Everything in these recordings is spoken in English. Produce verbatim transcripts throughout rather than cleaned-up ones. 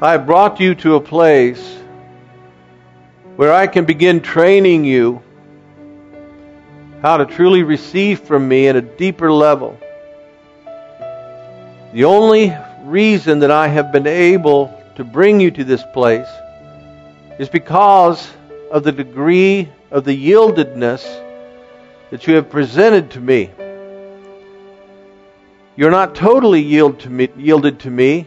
I brought you to a place where I can begin training you how to truly receive from me at a deeper level. The only reason that I have been able to bring you to this place is because of the degree of the yieldedness that you have presented to me. You're not totally yield to me, yielded to me,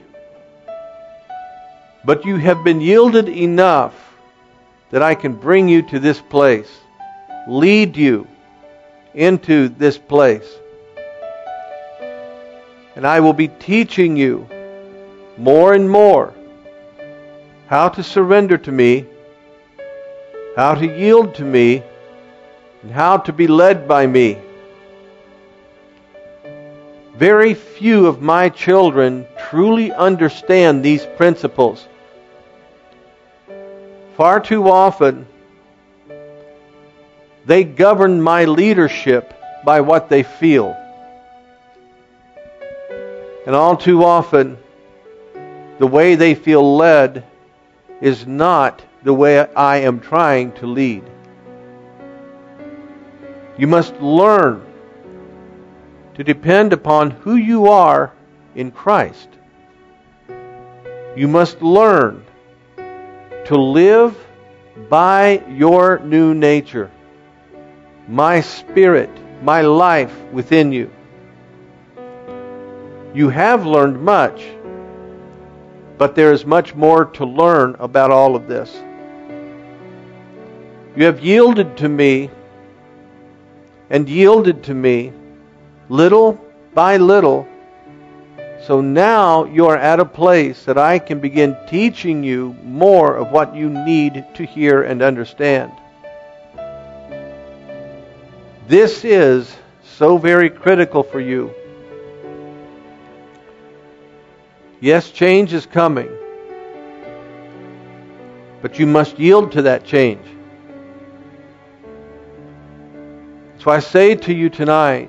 but you have been yielded enough that I can bring you to this place, lead you into this place. And I will be teaching you more and more how to surrender to me, how to yield to me, and how to be led by me. Very few of my children truly understand these principles. Far too often, they govern my leadership by what they feel. And all too often, the way they feel led is not the way I am trying to lead. You must learn to depend upon who you are in Christ. You must learn to live by your new nature, my spirit, my life within you. You have learned much, but there is much more to learn about all of this. You have yielded to me and yielded to me little by little. So now you are at a place that I can begin teaching you more of what you need to hear and understand. This is so very critical for you. Yes, change is coming, but you must yield to that change. So I say to you tonight,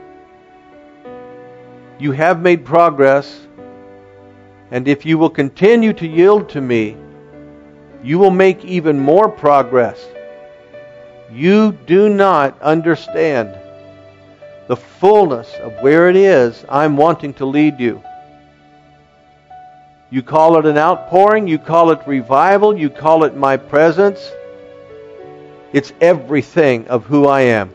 you have made progress, and if you will continue to yield to me, you will make even more progress. You do not understand the fullness of where it is I'm wanting to lead you. You call it an outpouring, you call it revival, you call it my presence. It's everything of who I am.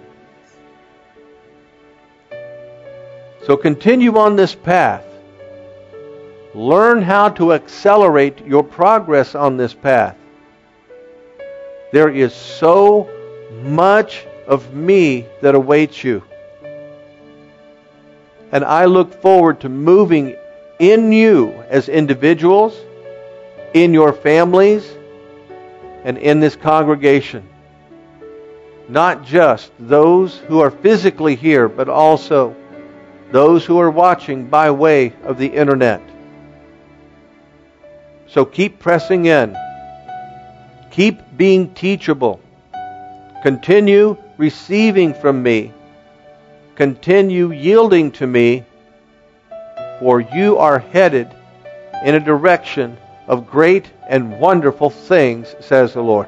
So continue on this path. Learn how to accelerate your progress on this path. There is so much of me that awaits you. And I look forward to moving in you as individuals, in your families, and in this congregation. Not just those who are physically here, but also those who are watching by way of the internet. So keep pressing in. Keep being teachable. Continue receiving from me. Continue yielding to me, for you are headed in a direction of great and wonderful things, says the Lord.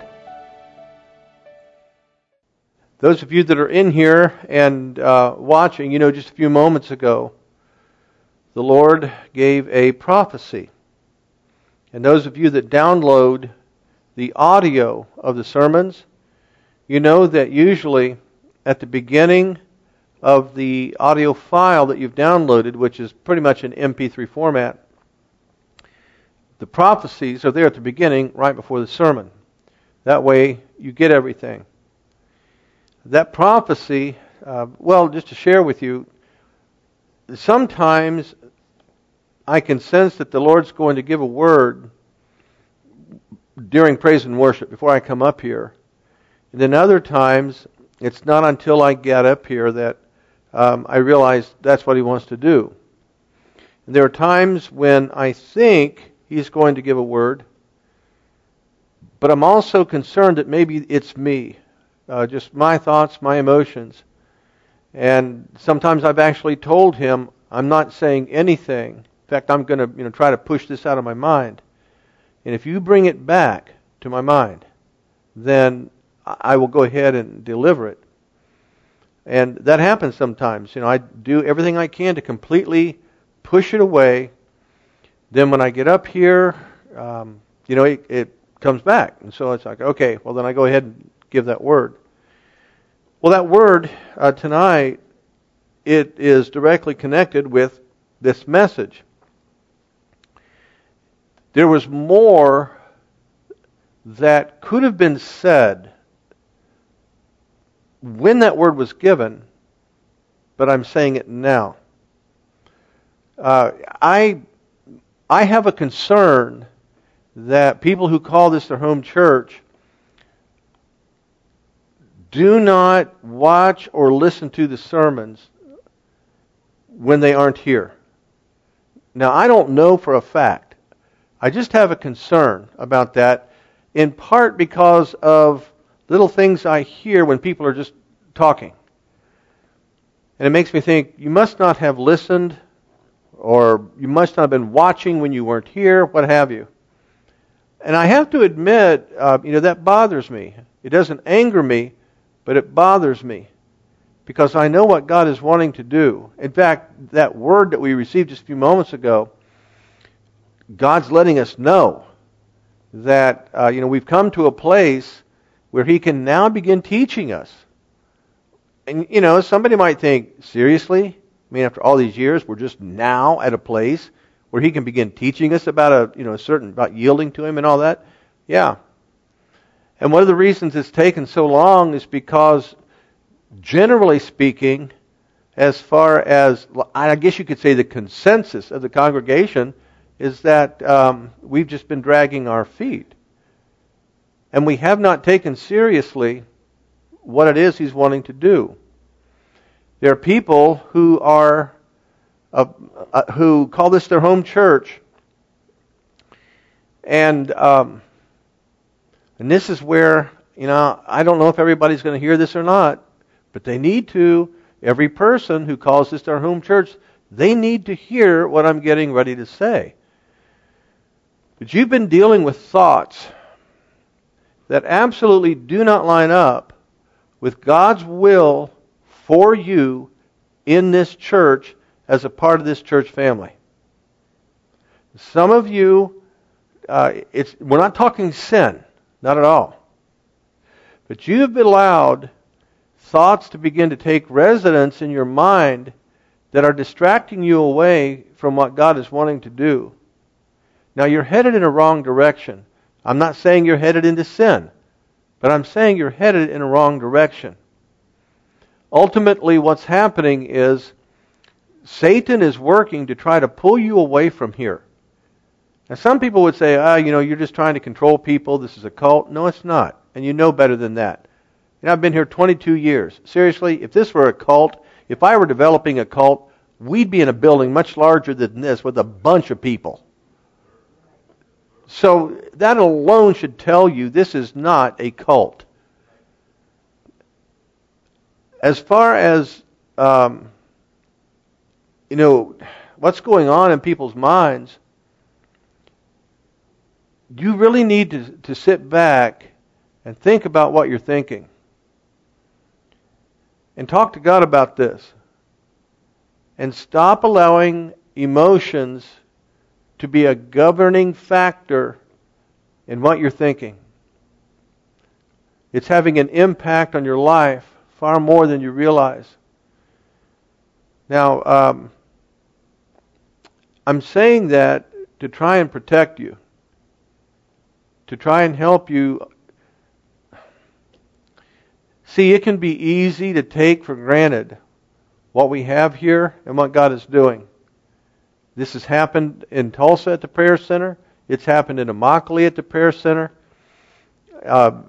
Those of you that are in here and uh, watching, you know, just a few moments ago, the Lord gave a prophecy. And those of you that download the audio of the sermons, you know that usually at the beginning of the audio file that you've downloaded, which is pretty much an M P three format, the prophecies are there at the beginning, right before the sermon. That way you get everything. That prophecy, uh, well, just to share with you, sometimes I can sense that the Lord's going to give a word during praise and worship before I come up here. And then other times, it's not until I get up here that um, I realize that's what He wants to do. And there are times when I think He's going to give a word, but I'm also concerned that maybe it's me. Uh, just my thoughts, my emotions. And sometimes I've actually told Him, I'm not saying anything. In fact, I'm going to you know, try to push this out of my mind. And if you bring it back to my mind, then I will go ahead and deliver it. And that happens sometimes. You know, I do everything I can to completely push it away. Then when I get up here, um, you know, it, it comes back. And so it's like, okay, well then I go ahead and give that word. Well, that word uh, tonight, it is directly connected with this message. There was more that could have been said when that word was given, but I'm saying it now. Uh, I I have a concern that people who call this their home church do not watch or listen to the sermons when they aren't here. Now, I don't know for a fact. I just have a concern about that, in part because of little things I hear when people are just talking. And it makes me think, you must not have listened, or you must not have been watching when you weren't here, what have you. And I have to admit, uh, you know, that bothers me. It doesn't anger me, but it bothers me, because I know what God is wanting to do. In fact, that word that we received just a few moments ago, God's letting us know that, uh, you know, we've come to a place where He can now begin teaching us. And, you know, somebody might think, seriously? I mean, after all these years, we're just now at a place where He can begin teaching us about a, you know, a certain, about yielding to Him and all that? Yeah. And one of the reasons it's taken so long is because, generally speaking, as far as, I guess you could say the consensus of the congregation, is that um, we've just been dragging our feet. And we have not taken seriously what it is He's wanting to do. There are people who are uh, uh, who call this their home church, and um, and this is where, you know, I don't know if everybody's going to hear this or not, but they need to. Every person who calls this their home church, they need to hear what I'm getting ready to say. But you've been dealing with thoughts that absolutely do not line up with God's will for you in this church as a part of this church family. Some of you, uh, it's we're not talking sin, not at all. But you have allowed thoughts to begin to take residence in your mind that are distracting you away from what God is wanting to do. Now, you're headed in a wrong direction. I'm not saying you're headed into sin, but I'm saying you're headed in a wrong direction. Ultimately, what's happening is Satan is working to try to pull you away from here. Now, some people would say, ah, you know, you're just trying to control people. This is a cult. No, it's not. And you know better than that. And I've been here twenty-two years. Seriously, if this were a cult, if I were developing a cult, we'd be in a building much larger than this with a bunch of people. So that alone should tell you this is not a cult. As far as, um, you know, what's going on in people's minds, you really need to, to sit back and think about what you're thinking. And talk to God about this. And stop allowing emotions to be a governing factor in what you're thinking. It's having an impact on your life far more than you realize. Now, um, I'm saying that to try and protect you, to try and help you. See, it can be easy to take for granted what we have here and what God is doing. This has happened in Tulsa at the Prayer Center. It's happened in Immokalee at the Prayer Center. Uh,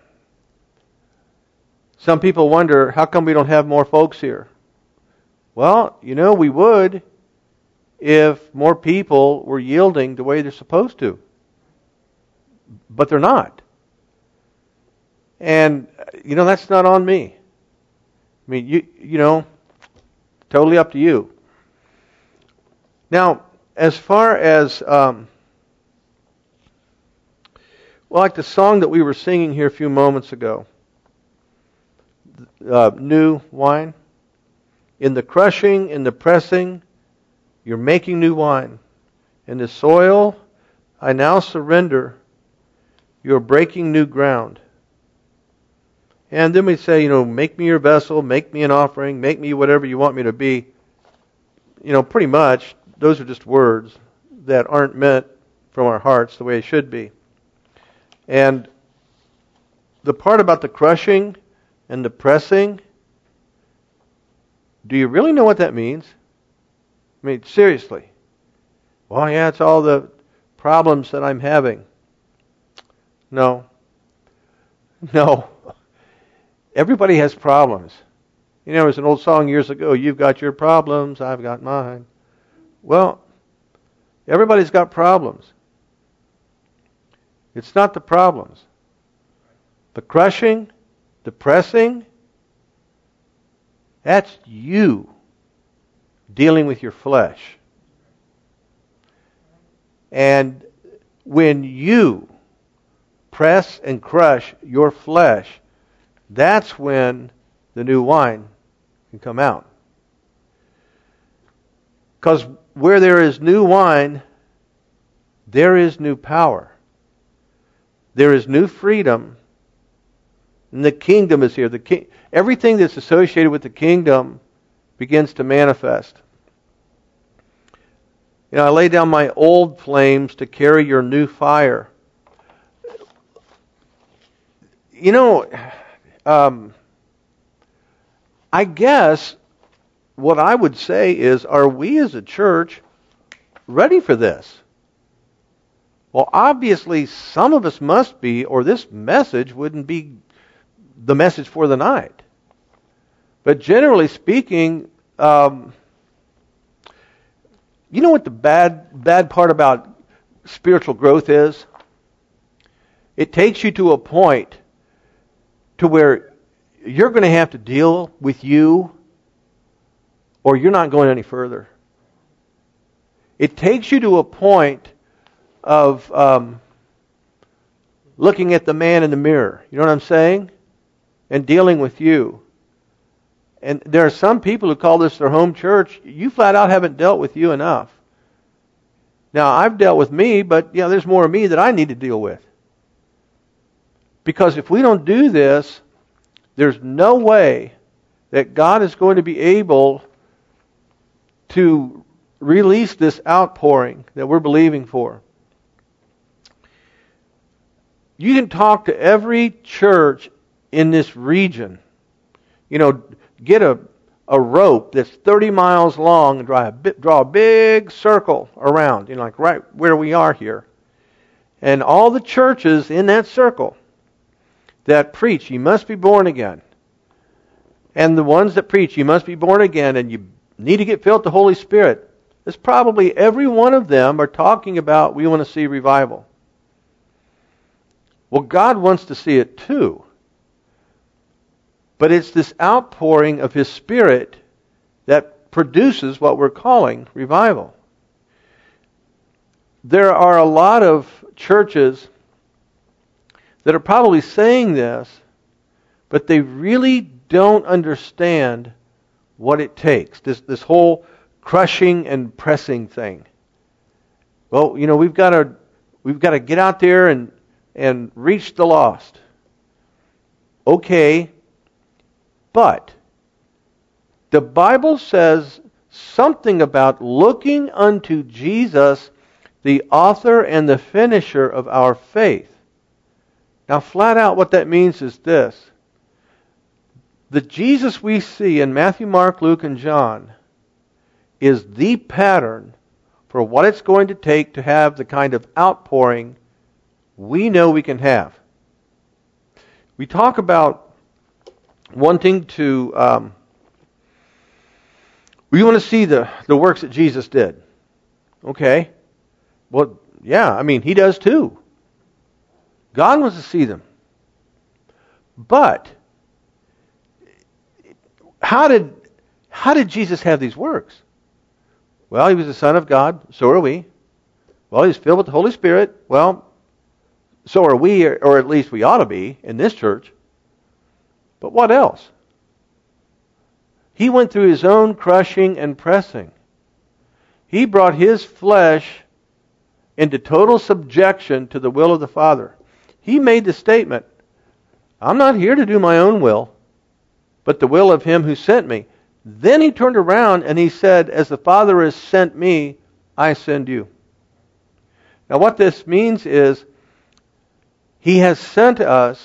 some people wonder, how come we don't have more folks here? Well, you know, we would if more people were yielding the way they're supposed to. But they're not. And, you know, that's not on me. I mean, you you know, totally up to you. Now, as far as um, Well, like the song that we were singing here a few moments ago. Uh, new wine. In the crushing, in the pressing, you're making new wine. In the soil, I now surrender. You're breaking new ground. And then we say, you know, make me your vessel, make me an offering, make me whatever you want me to be. You know, pretty much, those are just words that aren't meant from our hearts the way it should be. And the part about the crushing and the pressing, do you really know what that means? I mean, seriously. Well, yeah, it's all the problems that I'm having. No. No. Everybody has problems. You know, there was an old song years ago, you've got your problems, I've got mine. Well, everybody's got problems. It's not the problems. The crushing, the pressing, that's you dealing with your flesh. And when you press and crush your flesh, that's when the new wine can come out. Because where there is new wine, there is new power. There is new freedom. And the kingdom is here. The king, everything that's associated with the kingdom begins to manifest. You know, I lay down my old flames to carry your new fire. You know, um, I guess what I would say is, are we as a church ready for this? Well, obviously some of us must be, or this message wouldn't be the message for the night. But generally speaking, um, you know what the bad bad part about spiritual growth is? It takes you to a point to where you're going to have to deal with you, or you're not going any further. It takes you to a point of um, looking at the man in the mirror. You know what I'm saying? And dealing with you. And there are some people who call this their home church. You flat out haven't dealt with you enough. Now, I've dealt with me, but yeah, there's more of me that I need to deal with. Because if we don't do this, there's no way that God is going to be able to release this outpouring that we're believing for. You can talk to every church in this region. You know, get a, a rope that's thirty miles long and draw a, draw a big circle around, you know, like right where we are here. And all the churches in that circle that preach, you must be born again. And the ones that preach, you must be born again and you need to get filled with the Holy Spirit. There's probably every one of them are talking about we want to see revival. Well, God wants to see it too. But it's this outpouring of His Spirit that produces what we're calling revival. There are a lot of churches that are probably saying this, but they really don't understand what it takes. This this whole crushing and pressing thing. Well, you know, we've got to we've got to get out there and and reach the lost. Okay, but the Bible says something about looking unto Jesus, the author and the finisher of our faith. Now, flat out what that means is this. The Jesus we see in Matthew, Mark, Luke, and John is the pattern for what it's going to take to have the kind of outpouring we know we can have. We talk about wanting to, um, we want to see the, the works that Jesus did. Okay. Well, yeah, I mean, He does too. God wants to see them. But how did how did Jesus have these works? Well, He was the Son of God, so are we. Well, He was filled with the Holy Spirit. Well, So are we, or at least we ought to be in this church. But what else? He went through his own crushing and pressing. He brought his flesh into total subjection to the will of the Father. He made the statement, I'm not here to do my own will, but the will of him who sent me. Then he turned around and he said, as the Father has sent me, I send you. Now what this means is, he has sent us,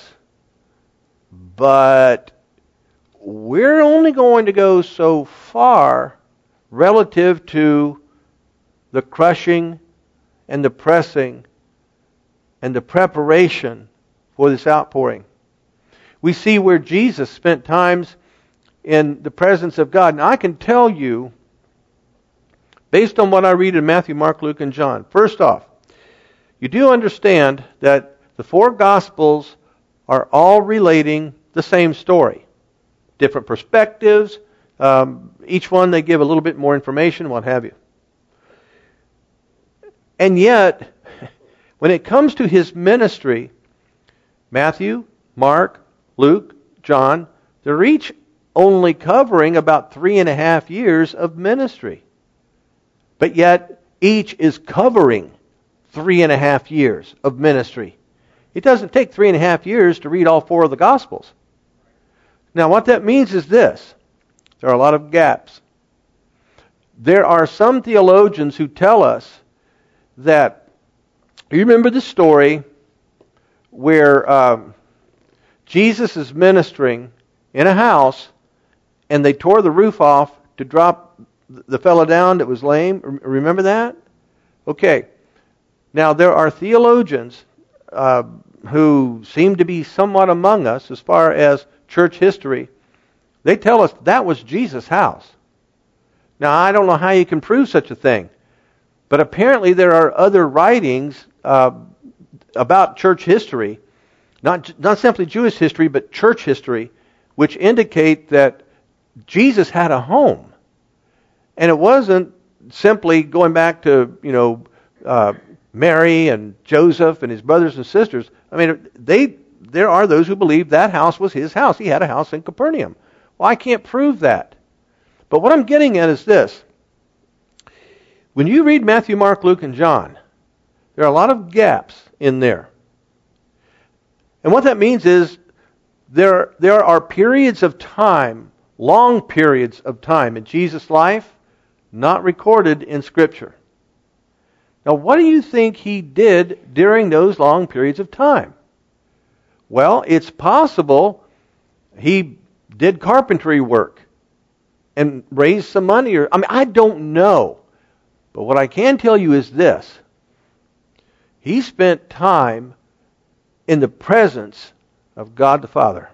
but we're only going to go so far relative to the crushing and the pressing and the preparation for this outpouring. We see where Jesus spent times in the presence of God. Now I can tell you, based on what I read in Matthew, Mark, Luke, and John. First off, you do understand that the four Gospels are all relating the same story. Different perspectives. Um, each one they give a little bit more information, what have you. And yet, when it comes to his ministry, Matthew, Mark, Luke, John, they're each only covering about three and a half years of ministry. But yet, each is covering three and a half years of ministry. It doesn't take three and a half years to read all four of the Gospels. Now, what that means is this. There are a lot of gaps. There are some theologians who tell us that, you remember the story where um, Jesus is ministering in a house and they tore the roof off to drop the fellow down that was lame? Remember that? Okay. Now, there are theologians uh, who seem to be somewhat among us as far as church history. They tell us that was Jesus' house. Now, I don't know how you can prove such a thing, but apparently there are other writings uh, about church history, not not simply Jewish history, but church history, which indicate that Jesus had a home. And it wasn't simply going back to, you know, uh, Mary and Joseph and his brothers and sisters. I mean, they there are those who believe that house was his house. He had a house in Capernaum. Well, I can't prove that. But what I'm getting at is this. When you read Matthew, Mark, Luke, and John, there are a lot of gaps in there. And what that means is there, there are periods of time, long periods of time in Jesus' life, not recorded in Scripture. Now, what do you think he did during those long periods of time? Well, it's possible he did carpentry work and raised some money. Or I mean, I don't know. But what I can tell you is this. He spent time in the presence of God the Father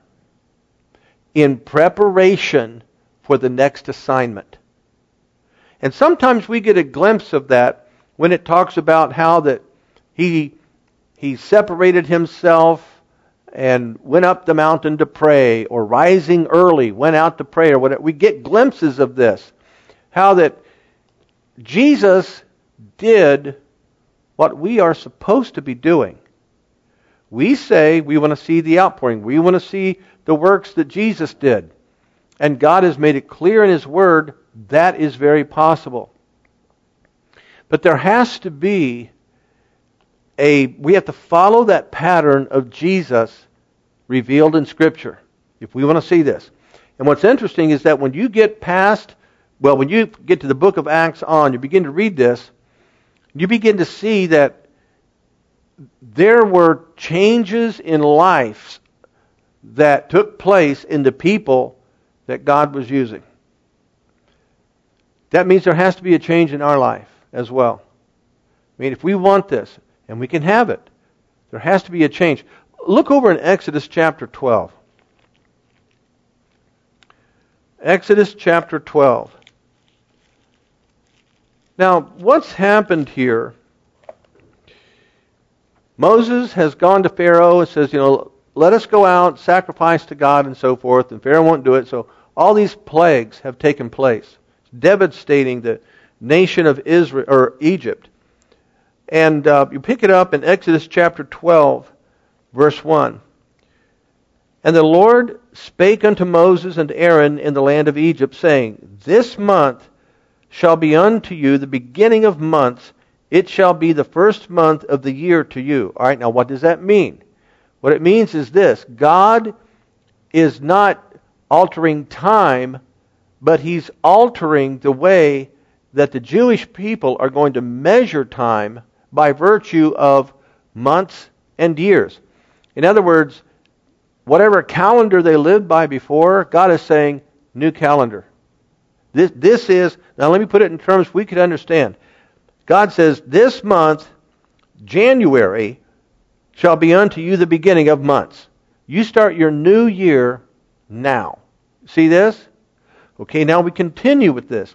in preparation for the next assignment. And sometimes we get a glimpse of that when it talks about how that he he separated himself and went up the mountain to pray, or rising early, went out to pray, or whatever. We get glimpses of this. How that Jesus did what we are supposed to be doing. We say we want to see the outpouring. We want to see the works that Jesus did. And God has made it clear in His Word that is very possible. But there has to be a, we have to follow that pattern of Jesus revealed in Scripture if we want to see this. And what's interesting is that when you get past, well, when you get to the book of Acts on, you begin to read this, you begin to see that there were changes in life that took place in the people that God was using. That means there has to be a change in our life as well. I mean, if we want this, and we can have it, there has to be a change. Look over in Exodus chapter twelve. Exodus chapter twelve. Now, what's happened here? Moses has gone to Pharaoh and says, you know, let us go out, sacrifice to God and so forth, and Pharaoh won't do it. So all these plagues have taken place, devastating the nation of Israel or Egypt. And uh, you pick it up in Exodus chapter twelve Verse one. And the Lord spake unto Moses and Aaron in the land of Egypt, saying, This month shall be unto you the beginning of months. It shall be the first month of the year to you. All right, now what does that mean? What it means is this. God is not altering time, but He's altering the way that the Jewish people are going to measure time by virtue of months and years. In other words, whatever calendar they lived by before, God is saying, new calendar. This, this is, now let me put it in terms we could understand. God says, this month, January, shall be unto you the beginning of months. You start your new year now. See this? Okay, now we continue with this.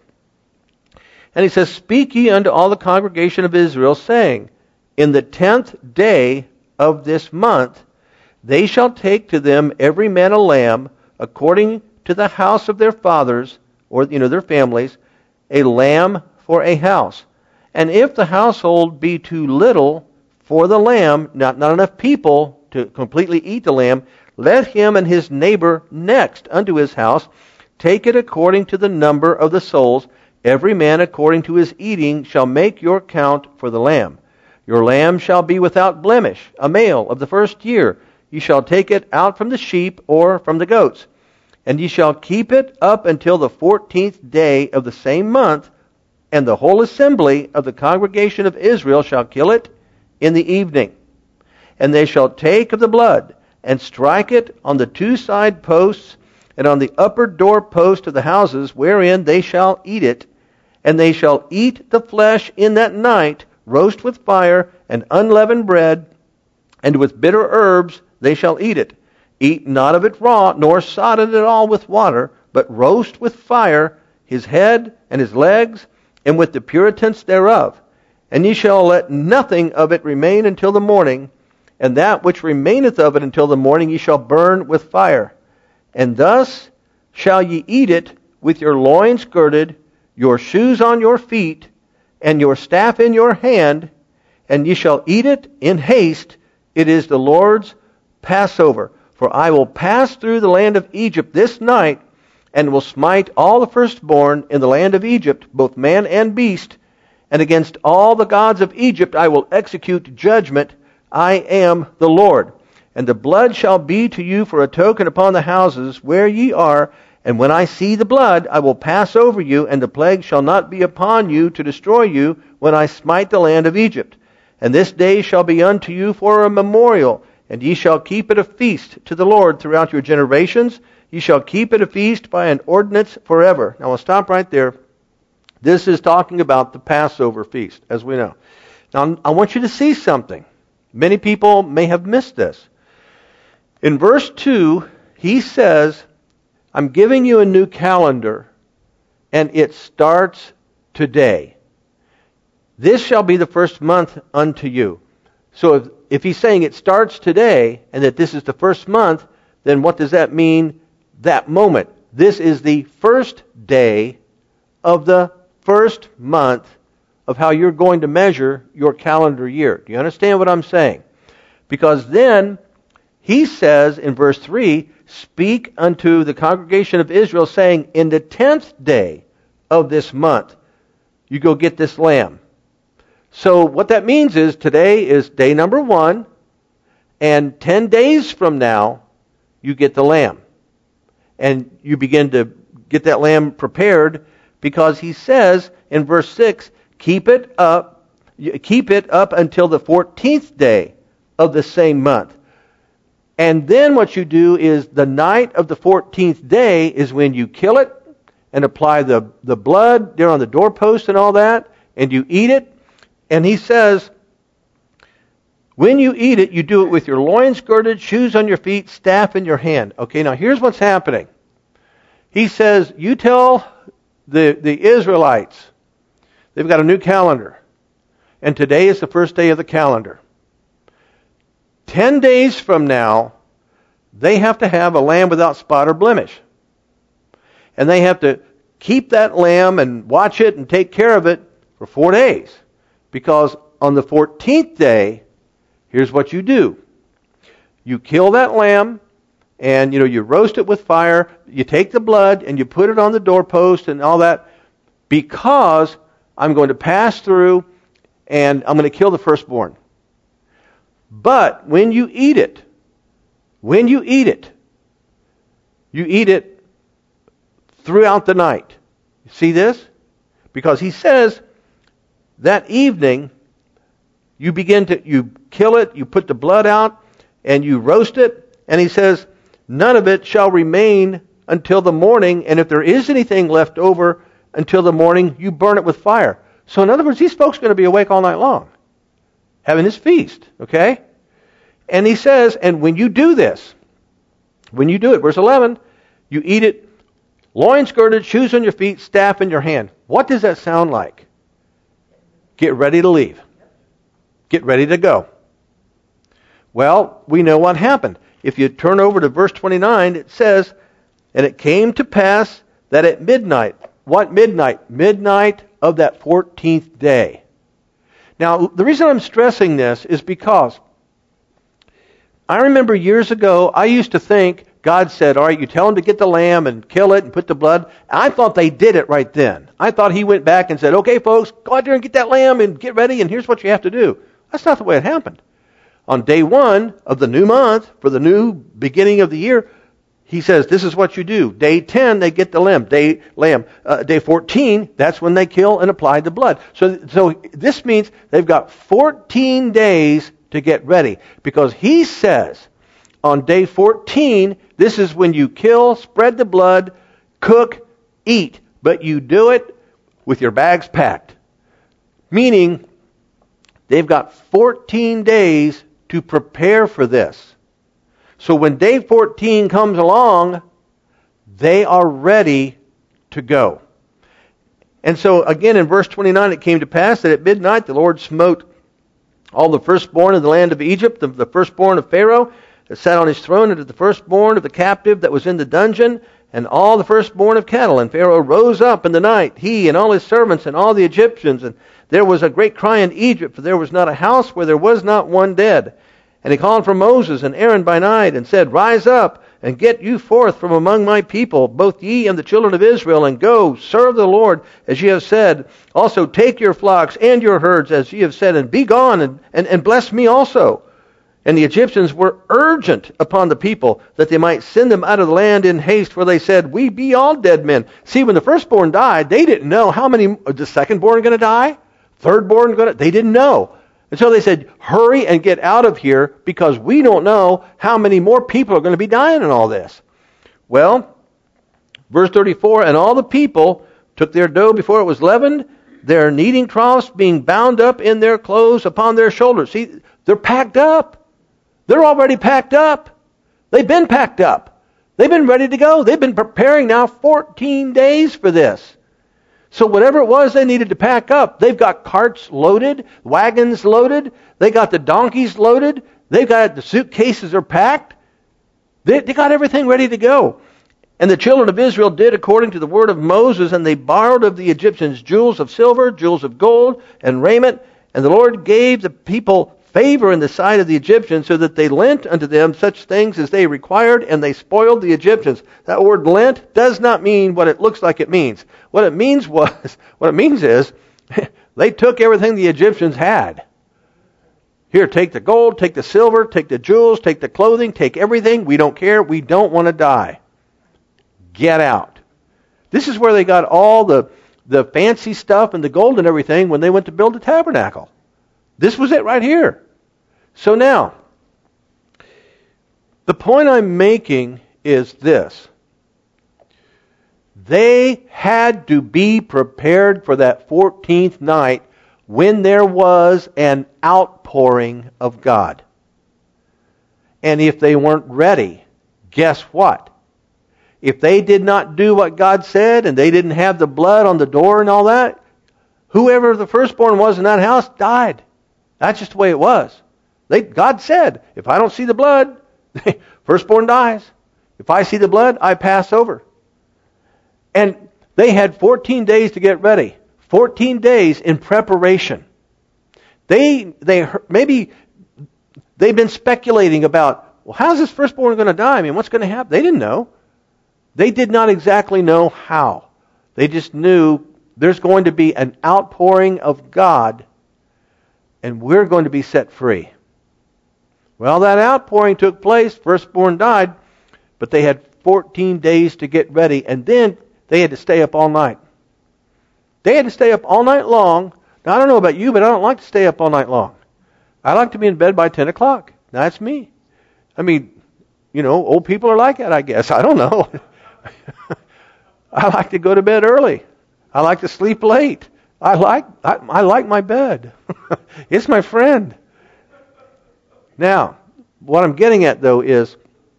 And he says, Speak ye unto all the congregation of Israel, saying, In the tenth day of this month, they shall take to them every man a lamb, according to the house of their fathers, or you know their families, a lamb for a house. And if the household be too little for the lamb, not, not enough people to completely eat the lamb, let him and his neighbor next unto his house take it according to the number of the souls. Every man according to his eating shall make your count for the lamb. Your lamb shall be without blemish, a male of the first year. Ye shall take it out from the sheep or from the goats. And ye shall keep it up until the fourteenth day of the same month, and the whole assembly of the congregation of Israel shall kill it in the evening. And they shall take of the blood, and strike it on the two side posts, and on the upper door post of the houses, wherein they shall eat it. And they shall eat the flesh in that night, roast with fire, and unleavened bread, and with bitter herbs they shall eat it. Eat not of it raw, nor sod it at all with water, but roast with fire his head and his legs, and with the puritance thereof. And ye shall let nothing of it remain until the morning, and that which remaineth of it until the morning ye shall burn with fire. And thus shall ye eat it with your loins girded, your shoes on your feet, and your staff in your hand, and ye shall eat it in haste. It is the Lord's Passover. For I will pass through the land of Egypt this night, and will smite all the firstborn in the land of Egypt, both man and beast, and against all the gods of Egypt I will execute judgment. I am the Lord. And the blood shall be to you for a token upon the houses where ye are, and when I see the blood, I will pass over you, and the plague shall not be upon you to destroy you when I smite the land of Egypt. And this day shall be unto you for a memorial, and ye shall keep it a feast to the Lord throughout your generations. Ye shall keep it a feast by an ordinance forever. Now we'll stop right there. This is talking about the Passover feast, as we know. Now I want you to see something. Many people may have missed this. In verse two, he says, I'm giving you a new calendar, and it starts today. This shall be the first month unto you. So if, if he's saying it starts today, and that this is the first month, then what does that mean? That moment. This is the first day of the first month of how you're going to measure your calendar year. Do you understand what I'm saying? Because then he says in verse three, Speak unto the congregation of Israel, saying, In the tenth day of this month, you go get this lamb. So what that means is today is day number one, and ten days from now, you get the lamb. And you begin to get that lamb prepared, because he says in verse six, keep it up, keep it up until the fourteenth day of the same month. And then what you do is the night of the fourteenth day is when you kill it and apply the, the blood there on the doorpost and all that, and you eat it. And he says, when you eat it, you do it with your loins girded, shoes on your feet, staff in your hand. Okay, now here's what's happening. He says, you tell the, the Israelites, they've got a new calendar. And today is the first day of the calendar. Ten days from now, they have to have a lamb without spot or blemish. And they have to keep that lamb and watch it and take care of it for four days. Because on the fourteenth day, here's what you do. you kill that lamb, and you know you roast it with fire. You take the blood and you put it on the doorpost and all that, because I'm going to pass through and I'm going to kill the firstborn. But when you eat it, when you eat it, you eat it throughout the night. You see this? Because he says that evening you begin to, you kill it, you put the blood out, and you roast it, and he says, none of it shall remain until the morning, and if there is anything left over until the morning, you burn it with fire. So in other words, these folks are going to be awake all night long, having this feast, okay? And he says, and when you do this, when you do it, verse eleven, you eat it, loins girded, shoes on your feet, staff in your hand. What does that sound like? Get ready to leave. Get ready to go. Well, we know what happened. If you turn over to verse twenty-nine, it says, and it came to pass that at midnight, what midnight? Midnight of that fourteenth day. Now, the reason I'm stressing this is because I remember years ago, I used to think God said, all right, you tell them to get the lamb and kill it and put the blood. I thought they did it right then. I thought he went back and said, okay, folks, go out there and get that lamb and get ready, and here's what you have to do. That's not the way it happened. On day one of the new month, for the new beginning of the year, he says, this is what you do. Day ten, they get the lamb. Day lamb. Uh, day fourteen, that's when they kill and apply the blood. So, so this means they've got fourteen days to get ready. Because he says, on day fourteen, this is when you kill, spread the blood, cook, eat. But you do it with your bags packed. Meaning, they've got fourteen days to prepare for this. So when day fourteen comes along, they are ready to go. And so again in verse twenty-nine, it came to pass that at midnight the Lord smote all the firstborn of the land of Egypt, the, the firstborn of Pharaoh that sat on his throne, and the firstborn of the captive that was in the dungeon, and all the firstborn of cattle. And Pharaoh rose up in the night, he and all his servants and all the Egyptians, and there was a great cry in Egypt, for there was not a house where there was not one dead. And he called for Moses and Aaron by night, and said, rise up, and get you forth from among my people, both ye and the children of Israel, and go, serve the Lord, as ye have said. Also take your flocks and your herds, as ye have said, and be gone, and, and, and bless me also. And the Egyptians were urgent upon the people, that they might send them out of the land in haste, for they said, we be all dead men. See, when the firstborn died, they didn't know how many, the secondborn going to die? Thirdborn going to, they didn't know. And so they said, hurry and get out of here, because we don't know how many more people are going to be dying in all this. Well, verse thirty-four, and all the people took their dough before it was leavened, their kneading troughs being bound up in their clothes upon their shoulders. See, they're packed up. They're already packed up. They've been packed up. They've been ready to go. They've been preparing now fourteen days for this. So whatever it was they needed to pack up, they've got carts loaded, wagons loaded, they got the donkeys loaded, they've got the suitcases are packed. They, they got everything ready to go. And the children of Israel did according to the word of Moses, and they borrowed of the Egyptians jewels of silver, jewels of gold, and raiment. And the Lord gave the people favor in the sight of the Egyptians, so that they lent unto them such things as they required, and they spoiled the Egyptians. That word lent does not mean what it looks like it means. What it means was, what it means is, they took everything the Egyptians had. Here, take the gold, take the silver, take the jewels, take the clothing, take everything. We don't care. We don't want to die. Get out. This is where they got all the, the fancy stuff and the gold and everything when they went to build the tabernacle. This was it right here. So now, the point I'm making is this. They had to be prepared for that fourteenth night when there was an outpouring of God. And if they weren't ready, guess what? If they did not do what God said and they didn't have the blood on the door and all that, whoever the firstborn was in that house died. That's just the way it was. They, God said, if I don't see the blood, firstborn dies. If I see the blood, I pass over. And they had fourteen days to get ready. fourteen days in preparation. They, they maybe they've been speculating about well, how's this firstborn going to die? I mean, what's going to happen? They didn't know. They did not exactly know how. They just knew there's going to be an outpouring of God, and we're going to be set free. Well, that outpouring took place. Firstborn died, but they had fourteen days to get ready, and then they had to stay up all night. They had to stay up all night long. Now, I don't know about you, but I don't like to stay up all night long. I like to be in bed by ten o'clock. That's me. I mean, you know, old people are like that, I guess. I don't know. I like to go to bed early. I like to sleep late. I like I, I like my bed. It's my friend. Now, what I'm getting at, though, is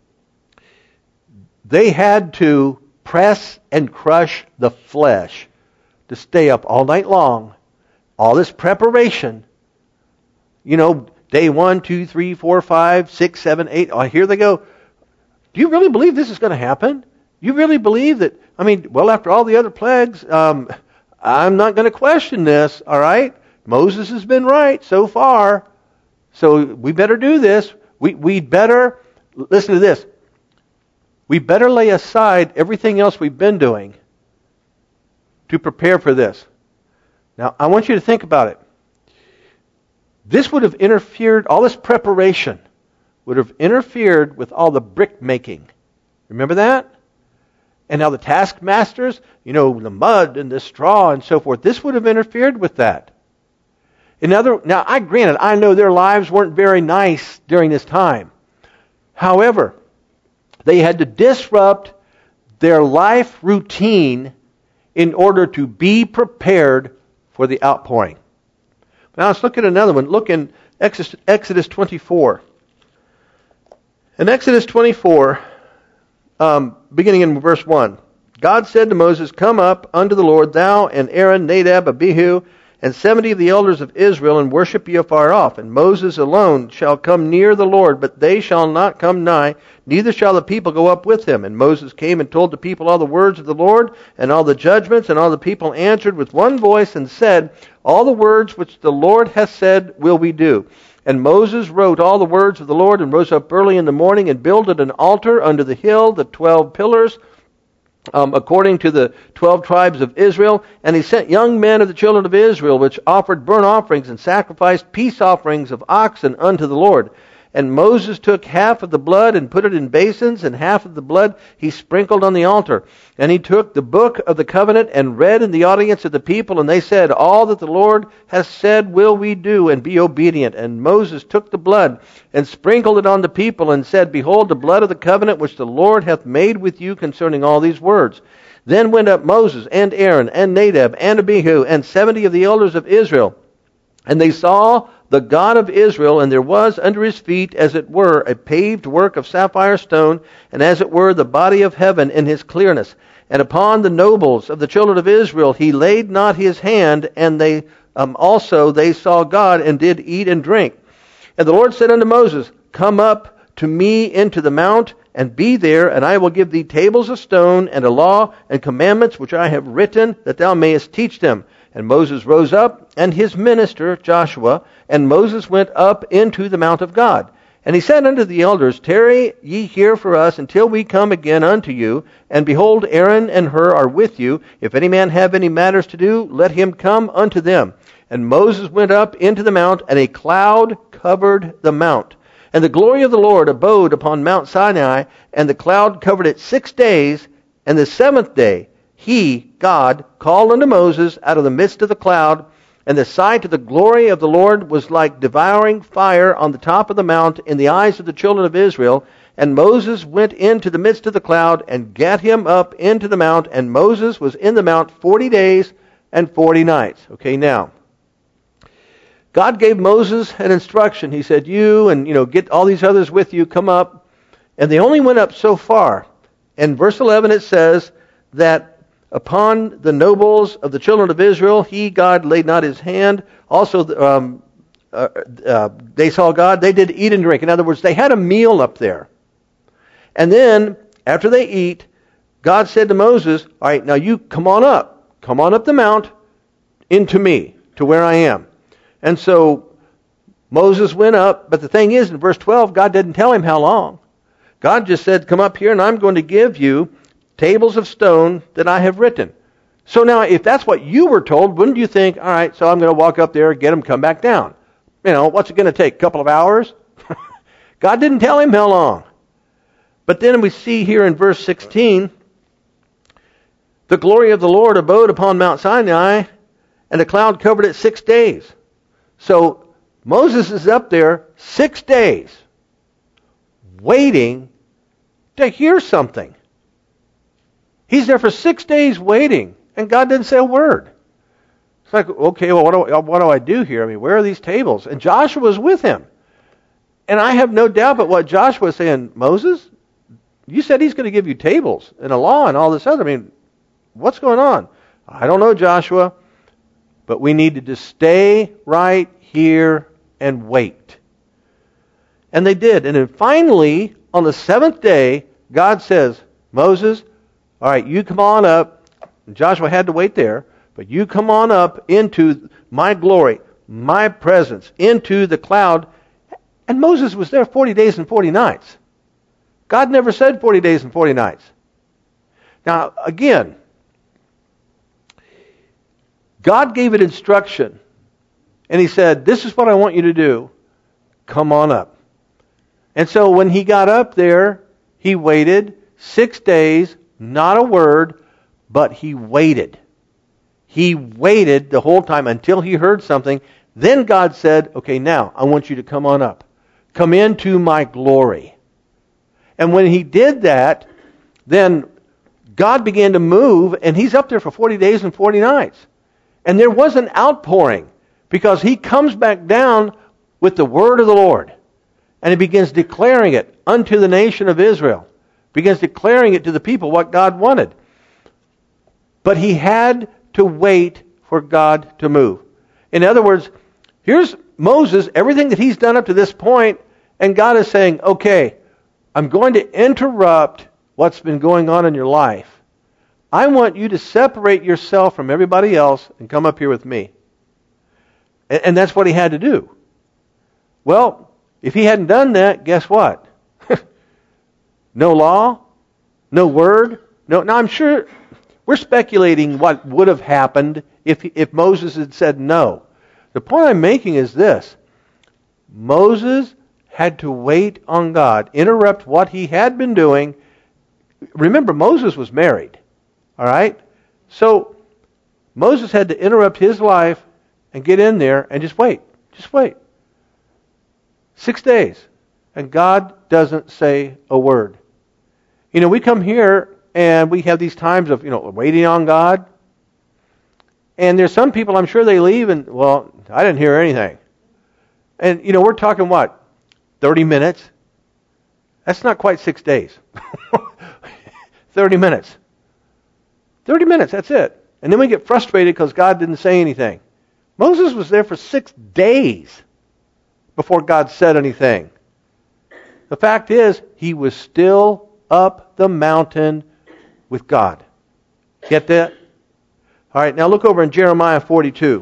they had to press and crush the flesh to stay up all night long. All this preparation. You know, day one, two, three, four, five, six, seven, eight. Oh, here they go. Do you really believe this is going to happen? You really believe that? I mean, well, after all the other plagues, um, I'm not going to question this, all right? Moses has been right so far. So we better do this. We we better, listen to this. We better lay aside everything else we've been doing to prepare for this. Now, I want you to think about it. This would have interfered, all this preparation would have interfered with all the brick making. Remember that? And now the taskmasters, you know, the mud and the straw and so forth, this would have interfered with that. In other, now, I granted, I know their lives weren't very nice during this time. However, they had to disrupt their life routine in order to be prepared for the outpouring. Now let's look at another one. Look in Exodus twenty-four. In Exodus twenty-four, um, beginning in verse one, God said to Moses, "Come up unto the Lord, thou and Aaron, Nadab, Abihu, and seventy of the elders of Israel, and worship ye afar off. And Moses alone shall come near the Lord, but they shall not come nigh, neither shall the people go up with him." And Moses came and told the people all the words of the Lord, and all the judgments, and all the people answered with one voice, and said, "All the words which the Lord hath said will we do." And Moses wrote all the words of the Lord, and rose up early in the morning, and builded an altar under the hill, the twelve pillars, Um, according to the twelve tribes of Israel. And he sent young men of the children of Israel, which offered burnt offerings and sacrificed peace offerings of oxen unto the Lord. And Moses took half of the blood and put it in basins, and half of the blood he sprinkled on the altar. And he took the book of the covenant and read in the audience of the people, and they said, "All that the Lord has said will we do, and be obedient." And Moses took the blood and sprinkled it on the people, and said, "Behold, the blood of the covenant which the Lord hath made with you concerning all these words." Then went up Moses and Aaron and Nadab and Abihu and seventy of the elders of Israel, and they saw the God of Israel, and there was under his feet, as it were, a paved work of sapphire stone, and as it were, the body of heaven in his clearness. And upon the nobles of the children of Israel he laid not his hand, and they um, also they saw God, and did eat and drink. And the Lord said unto Moses, "Come up to me into the mount, and be there, and I will give thee tables of stone, and a law and commandments which I have written, that thou mayest teach them." And Moses rose up, and his minister Joshua, and Moses went up into the mount of God. And he said unto the elders, "Tarry ye here for us until we come again unto you. And behold, Aaron and Hur are with you. If any man have any matters to do, let him come unto them." And Moses went up into the mount, and a cloud covered the mount. And the glory of the Lord abode upon Mount Sinai, and the cloud covered it six days. And the seventh day he, God, called unto Moses out of the midst of the cloud. And the sight of the glory of the Lord was like devouring fire on the top of the mount in the eyes of the children of Israel. And Moses went into the midst of the cloud, and gat him up into the mount. And Moses was in the mount forty days and forty nights. Okay, now, God gave Moses an instruction. He said, you and, you know, get all these others with you, come up. And they only went up so far. In verse eleven it says that upon the nobles of the children of Israel, he, God, laid not his hand. Also, um, uh, uh, they saw God. They did eat and drink. In other words, they had a meal up there. And then, after they eat, God said to Moses, "All right, now you come on up. Come on up the mount into me, to where I am." And so Moses went up, but the thing is, in verse twelve, God didn't tell him how long. God just said, come up here and I'm going to give you tables of stone that I have written. So now, if that's what you were told, wouldn't you think, all right, so I'm going to walk up there, get him, come back down? You know, what's it going to take, a couple of hours? God didn't tell him how long. But then we see here in verse sixteen, the glory of the Lord abode upon Mount Sinai, and the cloud covered it six days. So Moses is up there six days waiting to hear something. He's there for six days waiting, and God didn't say a word. It's like, okay, well, what do, what do I do here? I mean, where are these tables? And Joshua was with him. And I have no doubt but what Joshua was saying, Moses, you said he's going to give you tables and a law and all this other. I mean, what's going on? I don't know, Joshua, but we need to just stay right here and wait. And they did. And then finally, on the seventh day, God says, Moses, all right, you come on up. And Joshua had to wait there, but you come on up into my glory, my presence, into the cloud. And Moses was there forty days and forty nights. God never said forty days and forty nights. Now, again, God gave an instruction, and he said, this is what I want you to do. Come on up. And so when he got up there, he waited six days, not a word, but he waited. He waited the whole time until he heard something. Then God said, okay, now I want you to come on up. Come into my glory. And when he did that, then God began to move, and he's up there for forty days and forty nights. And there was an outpouring, because he comes back down with the word of the Lord. And he begins declaring it unto the nation of Israel. Begins declaring it to the people what God wanted. But he had to wait for God to move. In other words, here's Moses, everything that he's done up to this point, and God is saying, okay, I'm going to interrupt what's been going on in your life. I want you to separate yourself from everybody else and come up here with me. And, and that's what he had to do. Well, if he hadn't done that, guess what? No law, no word. No. Now I'm sure we're speculating what would have happened if if Moses had said no. The point I'm making is this: Moses had to wait on God, interrupt what he had been doing. Remember, Moses was married. All right? So Moses had to interrupt his life and get in there and just wait. Just wait. Six days. And God doesn't say a word. You know, we come here and we have these times of, you know, waiting on God. And there's some people, I'm sure they leave and, well, I didn't hear anything. And, you know, we're talking what? thirty minutes? That's not quite six days. thirty minutes. thirty minutes, that's it. And then we get frustrated because God didn't say anything. Moses was there for six days before God said anything. The fact is, he was still up the mountain with God. Get that? All right, now look over in Jeremiah forty-two.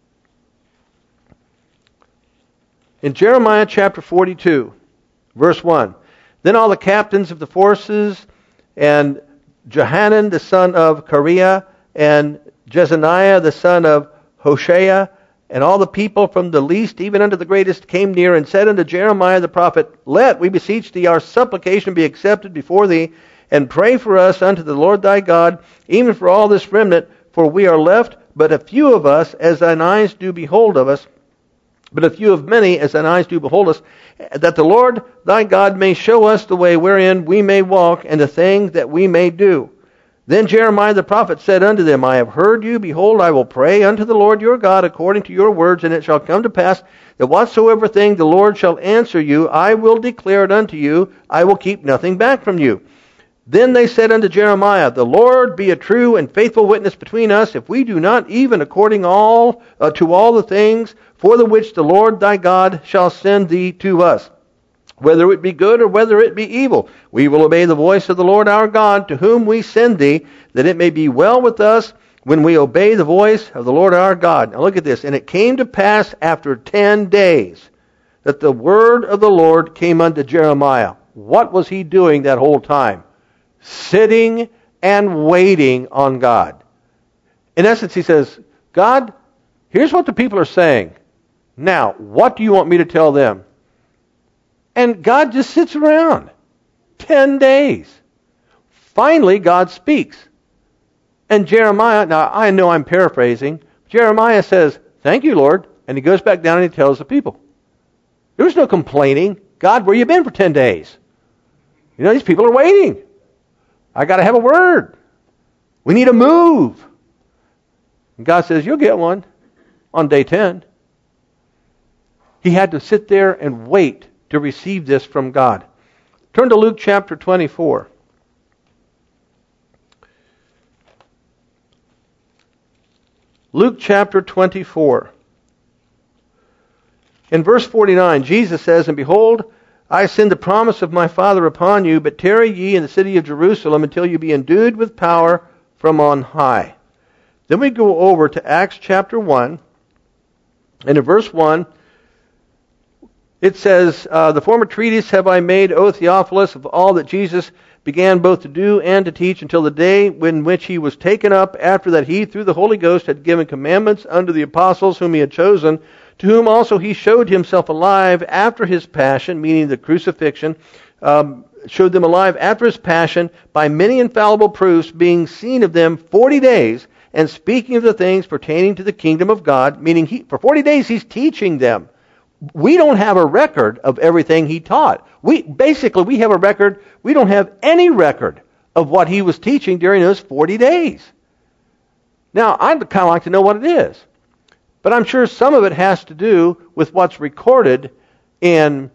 In Jeremiah chapter forty-two, verse one, then all the captains of the forces and Johanan the son of Kareah and Jezaniah the son of Hoshea and all the people from the least even unto the greatest came near and said unto Jeremiah the prophet, let, we beseech thee, our supplication be accepted before thee, and pray for us unto the Lord thy God, even for all this remnant, for we are left but a few of us, as thine eyes do behold of us, but a few of many, as thine eyes do behold us, that the Lord thy God may show us the way wherein we may walk, and the thing that we may do. Then Jeremiah the prophet said unto them, I have heard you, behold, I will pray unto the Lord your God according to your words, and it shall come to pass that whatsoever thing the Lord shall answer you, I will declare it unto you, I will keep nothing back from you. Then they said unto Jeremiah, the Lord be a true and faithful witness between us, if we do not even according all uh, to all the things for the which the Lord thy God shall send thee to us. Whether it be good or whether it be evil, we will obey the voice of the Lord our God, to whom we send thee, that it may be well with us when we obey the voice of the Lord our God. Now look at this. And it came to pass after ten days. that the word of the Lord came unto Jeremiah. What was he doing that whole time? Sitting and waiting on God. In essence, he says, God, here's what the people are saying. Now, what do you want me to tell them? And God just sits around. Ten days. Finally, God speaks. And Jeremiah, now I know I'm paraphrasing, Jeremiah says, thank you, Lord. And he goes back down and he tells the people. There was no complaining. God, where you been for ten days? You know, these people are waiting. I got to have a word. We need a move. And God says, you'll get one on day ten. He had to sit there and wait to receive this from God. Turn to Luke chapter twenty-four. Luke chapter twenty-four. In verse forty-nine, Jesus says, and behold, I send the promise of my Father upon you, but tarry ye in the city of Jerusalem until you be endued with power from on high. Then we go over to Acts chapter one, and in verse one, it says, uh, the former treatise have I made, O Theophilus, of all that Jesus began both to do and to teach until the day in which he was taken up, after that he, through the Holy Ghost, had given commandments unto the apostles whom he had chosen, to whom also he showed himself alive after his passion, meaning the crucifixion, um, showed them alive after his passion by many infallible proofs, being seen of them forty days, and speaking of the things pertaining to the kingdom of God, meaning he, for forty days he's teaching them. We don't have a record of everything he taught. We basically we have a record. We don't have any record of what he was teaching during those forty days. Now, I'd kind of like to know what it is. But I'm sure some of it has to do with what's recorded in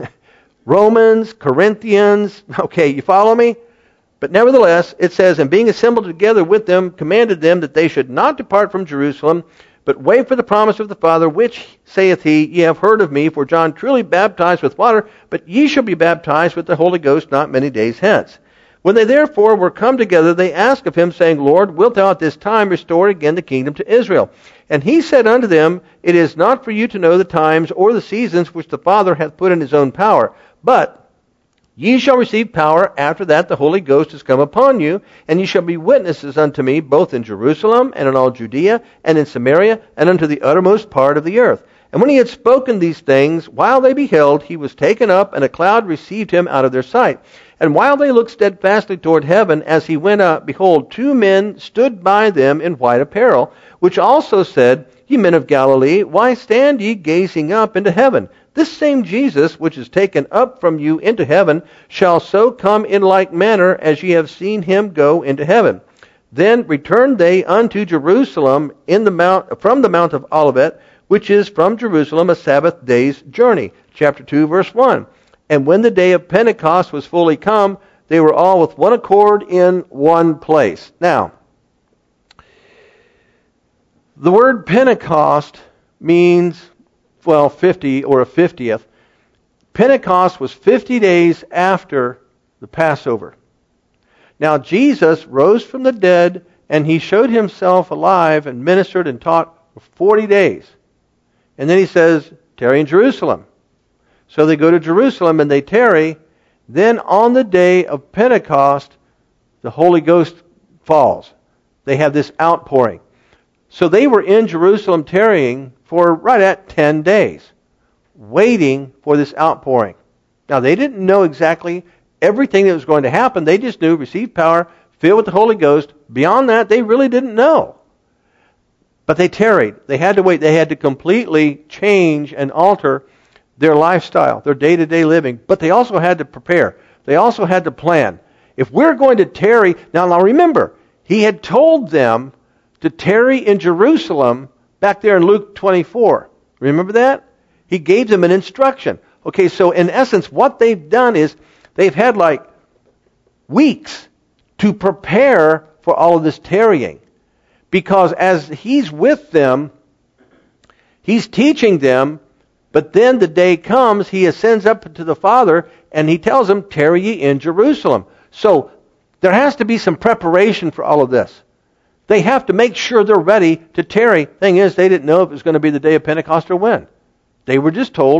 Romans, Corinthians. Okay, you follow me? But nevertheless, it says, and being assembled together with them, commanded them that they should not depart from Jerusalem, but wait for the promise of the Father, which, saith he, ye have heard of me, for John truly baptized with water, but ye shall be baptized with the Holy Ghost not many days hence. When they therefore were come together, they asked of him, saying, Lord, wilt thou at this time restore again the kingdom to Israel? And he said unto them, It is not for you to know the times or the seasons which the Father hath put in his own power, but ye shall receive power after that the Holy Ghost is come upon you, and ye shall be witnesses unto me both in Jerusalem and in all Judea and in Samaria and unto the uttermost part of the earth. And when he had spoken these things, while they beheld, he was taken up, and a cloud received him out of their sight. And while they looked steadfastly toward heaven, as he went up, behold, two men stood by them in white apparel, which also said, Ye men of Galilee, why stand ye gazing up into heaven? This same Jesus, which is taken up from you into heaven, shall so come in like manner as ye have seen him go into heaven. Then returned they unto Jerusalem in the mount, from the Mount of Olivet, which is from Jerusalem a Sabbath day's journey. Chapter two, verse one. And when the day of Pentecost was fully come, they were all with one accord in one place. Now, the word Pentecost means, well, fifty or a fiftieth. Pentecost was fifty days after the Passover. Now, Jesus rose from the dead, and he showed himself alive and ministered and taught for forty days. And then he says, tarry in Jerusalem. So they go to Jerusalem and they tarry. Then on the day of Pentecost, the Holy Ghost falls. They have this outpouring. So they were in Jerusalem tarrying for right at ten days, waiting for this outpouring. Now they didn't know exactly everything that was going to happen. They just knew, receive power, filled with the Holy Ghost. Beyond that, they really didn't know. But they tarried. They had to wait. They had to completely change and alter their lifestyle, their day-to-day living. But they also had to prepare. They also had to plan. If we're going to tarry, now, now remember, he had told them to tarry in Jerusalem back there in Luke twenty-four. Remember that? He gave them an instruction. Okay, so in essence, what they've done is they've had like weeks to prepare for all of this tarrying. Because as he's with them, he's teaching them, but then the day comes, he ascends up to the Father, and he tells them, tarry ye in Jerusalem. So there has to be some preparation for all of this. They have to make sure they're ready to tarry. Thing is, they didn't know if it was going to be the day of Pentecost or when. They were just told,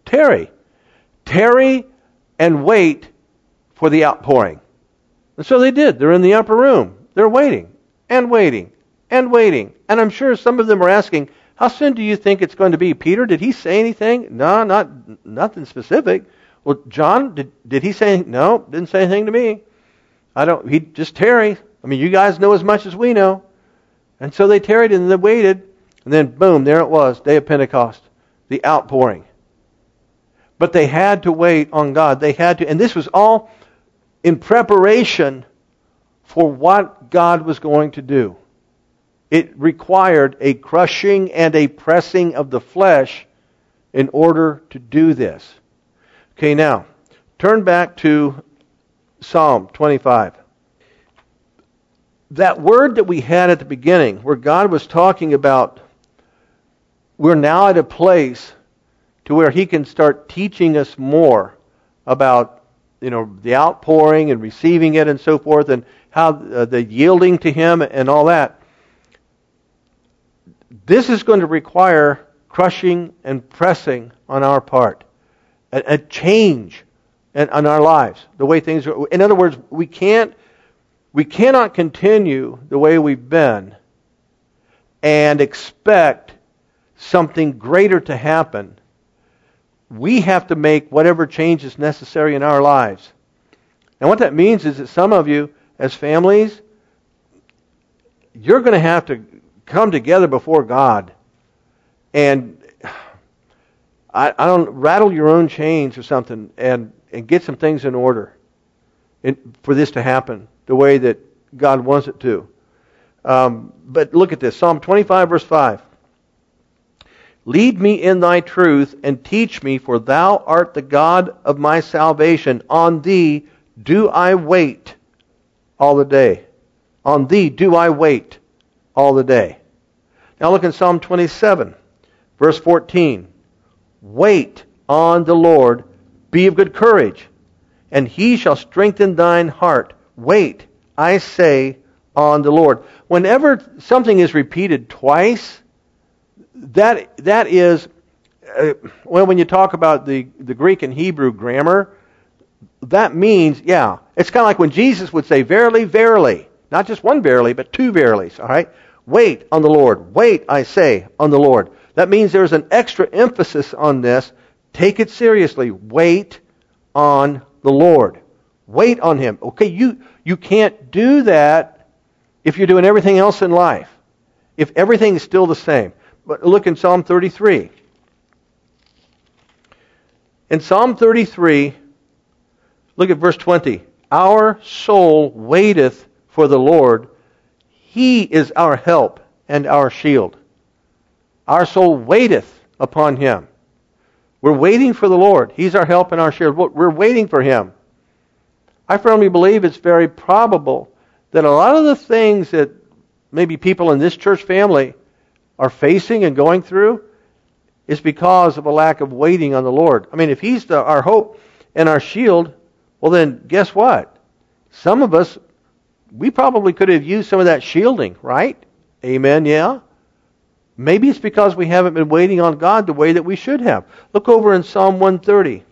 tarry. Tarry and wait for the outpouring. And so they did. They're in the upper room. They're waiting and waiting and waiting. And I'm sure some of them are asking, how soon do you think it's going to be? Peter, did he say anything? No, not nothing specific. Well, John, did, did he say anything? No, didn't say anything to me. I don't, he just tarry. I mean, you guys know as much as we know. And so they tarried and they waited. And then boom, there it was, day of Pentecost, the outpouring. But they had to wait on God. They had to, and this was all in preparation for what God was going to do. It required a crushing and a pressing of the flesh in order to do this. Okay, now, turn back to Psalm twenty-five. That word that we had at the beginning, where God was talking about, we're now at a place to where He can start teaching us more about, you know, the outpouring and receiving it and so forth, and how uh, the yielding to Him and all that. This is going to require crushing and pressing on our part, a, a change in, in our lives, the way things are. In other words, we can't, we cannot continue the way we've been and expect something greater to happen. We have to make whatever change is necessary in our lives. And what that means is that some of you, as families, you're going to have to come together before God and I, I don't rattle your own chains or something and, and get some things in order in, for this to happen the way that God wants it to. Um, but look at this, Psalm twenty-five, verse five. Lead me in thy truth and teach me, for thou art the God of my salvation. On thee do I wait all the day. On thee do I wait all the day. Now look in Psalm twenty-seven, verse fourteen. Wait on the Lord, be of good courage, and He shall strengthen thine heart. Wait, I say, on the Lord. Whenever something is repeated twice, that that is, uh, well, when you talk about the, the Greek and Hebrew grammar, that means, yeah, it's kind of like when Jesus would say, verily, verily. Not just one verily, but two verilies, all right? Wait on the Lord. Wait, I say, on the Lord. That means there's an extra emphasis on this. Take it seriously. Wait on the Lord. Wait on Him. Okay, you, you can't do that if you're doing everything else in life. If everything is still the same. But look in Psalm thirty-three. In Psalm thirty-three, look at verse twenty. Our soul waiteth for the Lord. He is our help and our shield. Our soul waiteth upon Him. We're waiting for the Lord. He's our help and our shield. We're waiting for Him. I firmly believe it's very probable that a lot of the things that maybe people in this church family are facing and going through is because of a lack of waiting on the Lord. I mean, if He's the, our hope and our shield, well then, guess what? Some of us, we probably could have used some of that shielding, right? Amen, yeah? Maybe it's because we haven't been waiting on God the way that we should have. Look over in Psalm one thirty.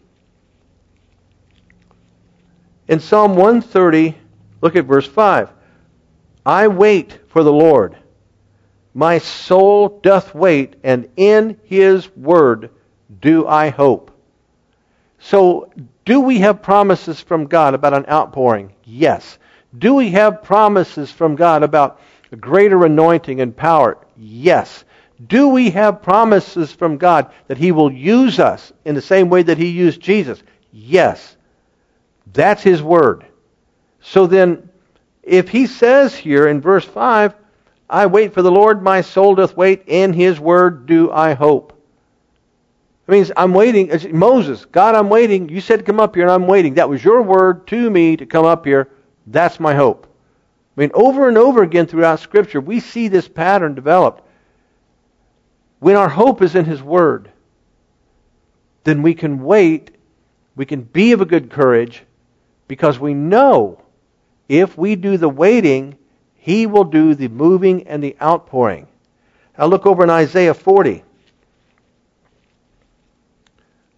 In Psalm one thirty, look at verse five. I wait for the Lord. My soul doth wait, and in His word do I hope. So, do we have promises from God about an outpouring? Yes. Do we have promises from God about a greater anointing and power? Yes. Do we have promises from God that He will use us in the same way that He used Jesus? Yes. That's His word. So then, if He says here in verse five, I wait for the Lord, my soul doth wait, in His word do I hope. It means I'm waiting. Moses, God, I'm waiting. You said come up here and I'm waiting. That was your word to me to come up here. That's my hope. I mean, over and over again throughout Scripture, we see this pattern developed. When our hope is in His word, then we can wait, we can be of a good courage, because we know if we do the waiting, He will do the moving and the outpouring. Now look over in Isaiah forty.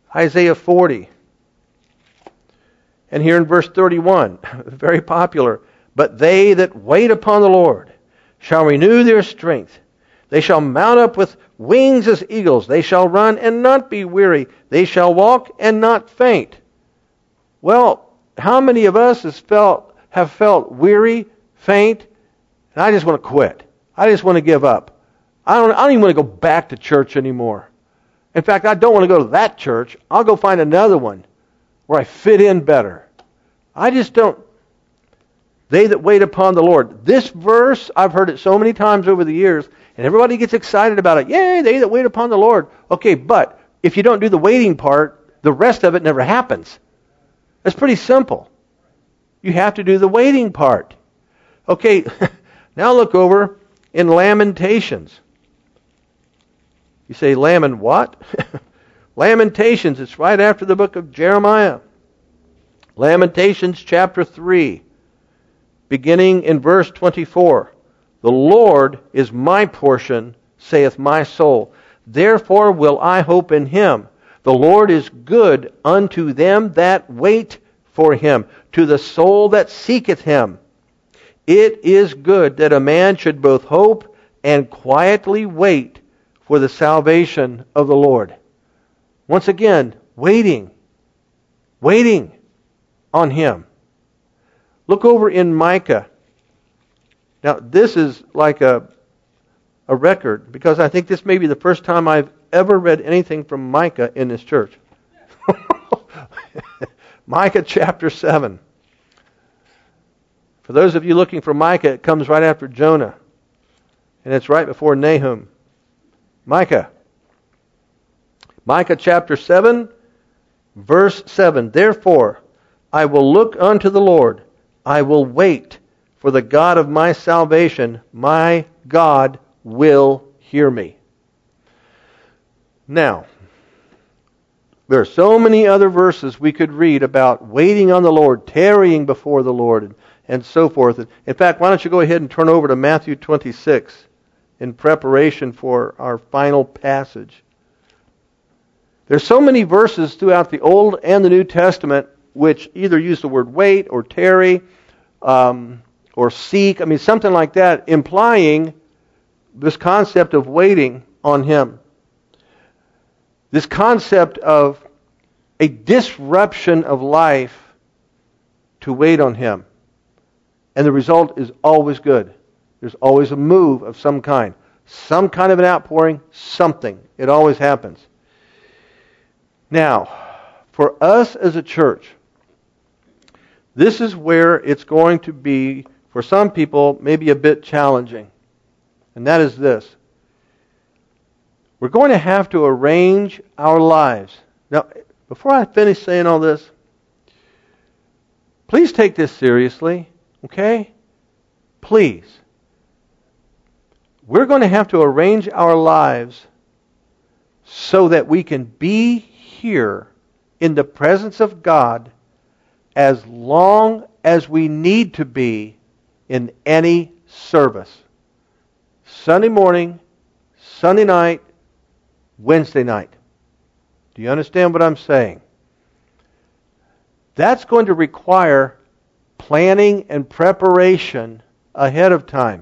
Isaiah forty. And here in verse thirty-one, very popular. But they that wait upon the Lord shall renew their strength. They shall mount up with wings as eagles. They shall run and not be weary. They shall walk and not faint. Well, how many of us has felt, have felt weary, faint, and I just want to quit. I just want to give up. I don't, I don't even want to go back to church anymore. In fact, I don't want to go to that church. I'll go find another one where I fit in better. I just don't. They that wait upon the Lord. This verse, I've heard it so many times over the years, and everybody gets excited about it. Yay, they that wait upon the Lord. Okay, but if you don't do the waiting part, the rest of it never happens. That's pretty simple. You have to do the waiting part. Okay, now look over in Lamentations. You say, Laman what? Lamentations, it's right after the book of Jeremiah. Lamentations chapter three, beginning in verse twenty-four. The Lord is my portion, saith my soul. Therefore will I hope in him. The Lord is good unto them that wait for him, to the soul that seeketh him. It is good that a man should both hope and quietly wait for the salvation of the Lord. Once again, waiting. Waiting on him. Look over in Micah. Now, this is like a, a record, because I think this may be the first time I've ever read anything from Micah in this church. Micah chapter seven. For those of you looking for Micah, it comes right after Jonah. And it's right before Nahum. Micah. Micah chapter seven, verse seven. Therefore, I will look unto the Lord. I will wait for the God of my salvation. My God will hear me. Now, there are so many other verses we could read about waiting on the Lord, tarrying before the Lord, and, and so forth. In fact, why don't you go ahead and turn over to Matthew twenty-six in preparation for our final passage. There's so many verses throughout the Old and the New Testament which either use the word wait or tarry um, or seek. I mean, something like that, implying this concept of waiting on him. This concept of a disruption of life to wait on him. And the result is always good. There's always a move of some kind. Some kind of an outpouring, something. It always happens. Now, for us as a church, this is where it's going to be, for some people, maybe a bit challenging. And that is this. We're going to have to arrange our lives. Now, before I finish saying all this, please take this seriously, okay? Please. We're going to have to arrange our lives so that we can be here in the presence of God as long as we need to be in any service. Sunday morning, Sunday night, Wednesday night. Do you understand what I'm saying? That's going to require planning and preparation ahead of time.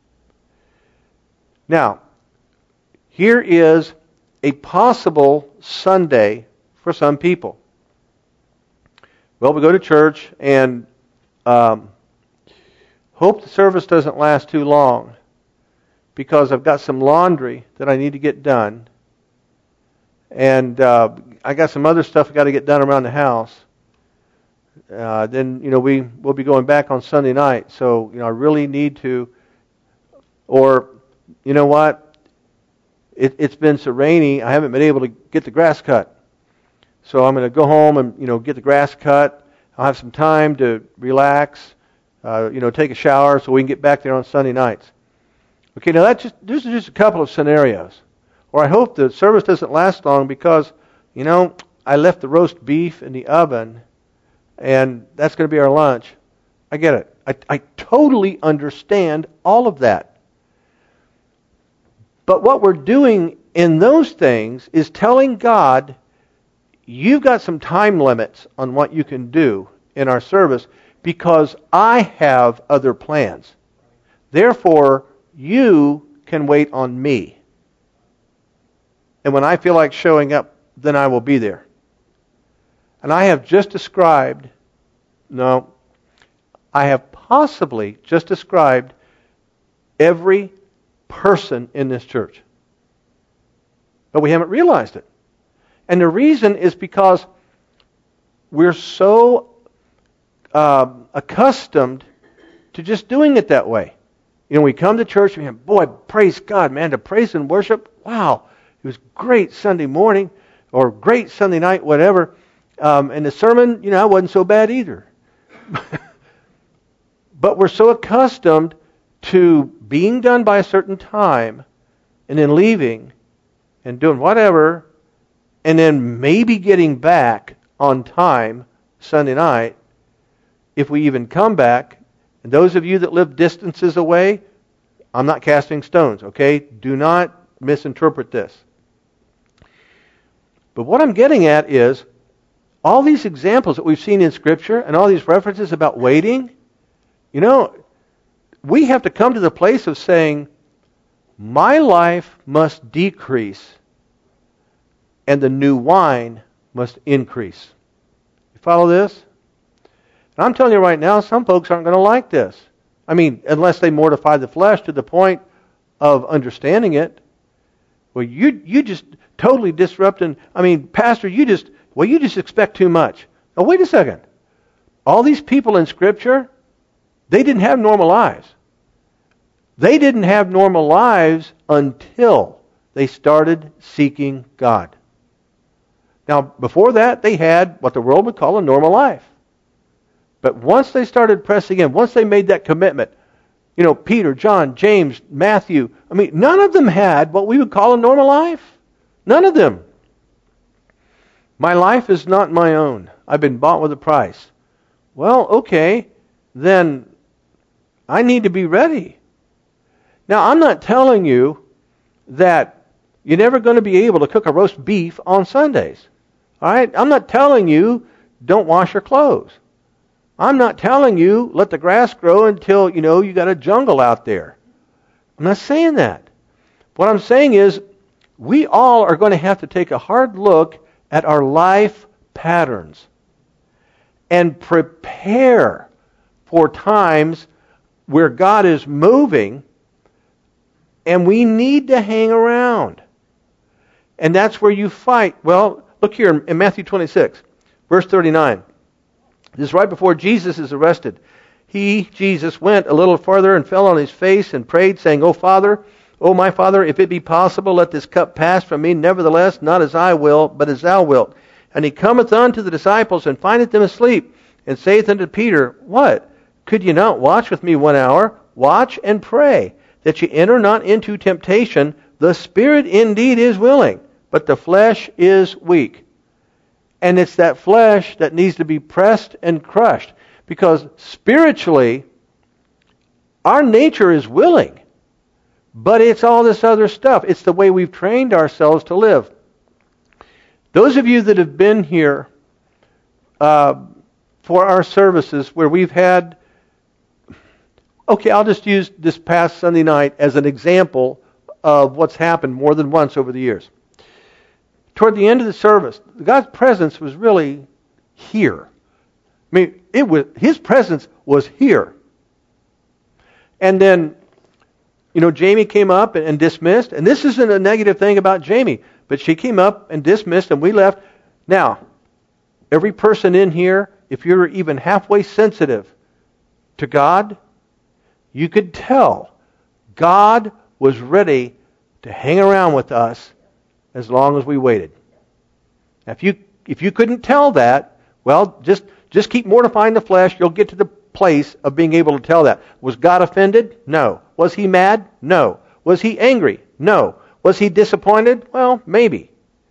Now, here is a possible Sunday for some people. Well, we go to church and um, hope the service doesn't last too long because I've got some laundry that I need to get done. And uh, I got some other stuff I got to get done around the house. Uh, then, you know, we, we'll be going back on Sunday night. So, you know, I really need to, or, you know what, it, it's been so rainy, I haven't been able to get the grass cut. So I'm going to go home and, you know, get the grass cut. I'll have some time to relax, uh, you know, take a shower so we can get back there on Sunday nights. Okay, now that's just, these are just a couple of scenarios. Or I hope the service doesn't last long because, you know, I left the roast beef in the oven and that's going to be our lunch. I get it. I, I totally understand all of that. But what we're doing in those things is telling God, you've got some time limits on what you can do in our service because I have other plans. Therefore, you can wait on me. And when I feel like showing up, then I will be there. And I have just described, no, I have possibly just described every person in this church. But we haven't realized it. And the reason is because we're so uh, accustomed to just doing it that way. You know, we come to church and we have, boy, praise God, man, to praise and worship. Wow, it was great Sunday morning or great Sunday night, whatever. Um, and the sermon, you know, wasn't so bad either. But we're so accustomed to being done by a certain time and then leaving and doing whatever and then maybe getting back on time Sunday night if we even come back. And those of you that live distances away, I'm not casting stones, okay? Do not misinterpret this. But what I'm getting at is all these examples that we've seen in Scripture and all these references about waiting, you know, we have to come to the place of saying, my life must decrease and the new wine must increase. You follow this? And I'm telling you right now, some folks aren't going to like this. I mean, unless they mortify the flesh to the point of understanding it. Well, you you just totally disrupting. I mean, Pastor, you just, well, you just expect too much. Now, wait a second. All these people in Scripture, they didn't have normal lives. They didn't have normal lives until they started seeking God. Now, before that, they had what the world would call a normal life. But once they started pressing in, once they made that commitment, you know, Peter, John, James, Matthew, I mean, none of them had what we would call a normal life. None of them. My life is not my own. I've been bought with a price. Well, okay, then I need to be ready. Now, I'm not telling you that you're never going to be able to cook a roast beef on Sundays. All right? I'm not telling you don't wash your clothes. I'm not telling you let the grass grow until, you know, you got a jungle out there. I'm not saying that. What I'm saying is we all are going to have to take a hard look at our life patterns and prepare for times where God is moving and we need to hang around. And that's where you fight. Well, look here in Matthew twenty-six, verse thirty-nine. This is right before Jesus is arrested. He, Jesus, went a little further and fell on his face and prayed, saying, O Father, O my Father, if it be possible, let this cup pass from me. Nevertheless, not as I will, but as thou wilt. And he cometh unto the disciples and findeth them asleep, and saith unto Peter, What? Could ye not watch with me one hour? Watch and pray, that ye enter not into temptation. The spirit indeed is willing, but the flesh is weak. And it's that flesh that needs to be pressed and crushed. Because spiritually, our nature is willing. But it's all this other stuff. It's the way we've trained ourselves to live. Those of you that have been here uh, for our services where we've had... Okay, I'll just use this past Sunday night as an example of what's happened more than once over the years. Toward the end of the service, God's presence was really here. I mean, it was His presence was here. And then, you know, Jamie came up and, and dismissed. And this isn't a negative thing about Jamie, but she came up and dismissed, and we left. Now, every person in here, if you're even halfway sensitive to God, you could tell God was ready to hang around with us as long as we waited. Now, if you if you couldn't tell that, well, just just keep mortifying the flesh. You'll get to the place of being able to tell that. Was God offended? No. Was He mad? No. Was He angry? No. Was He disappointed? Well, maybe.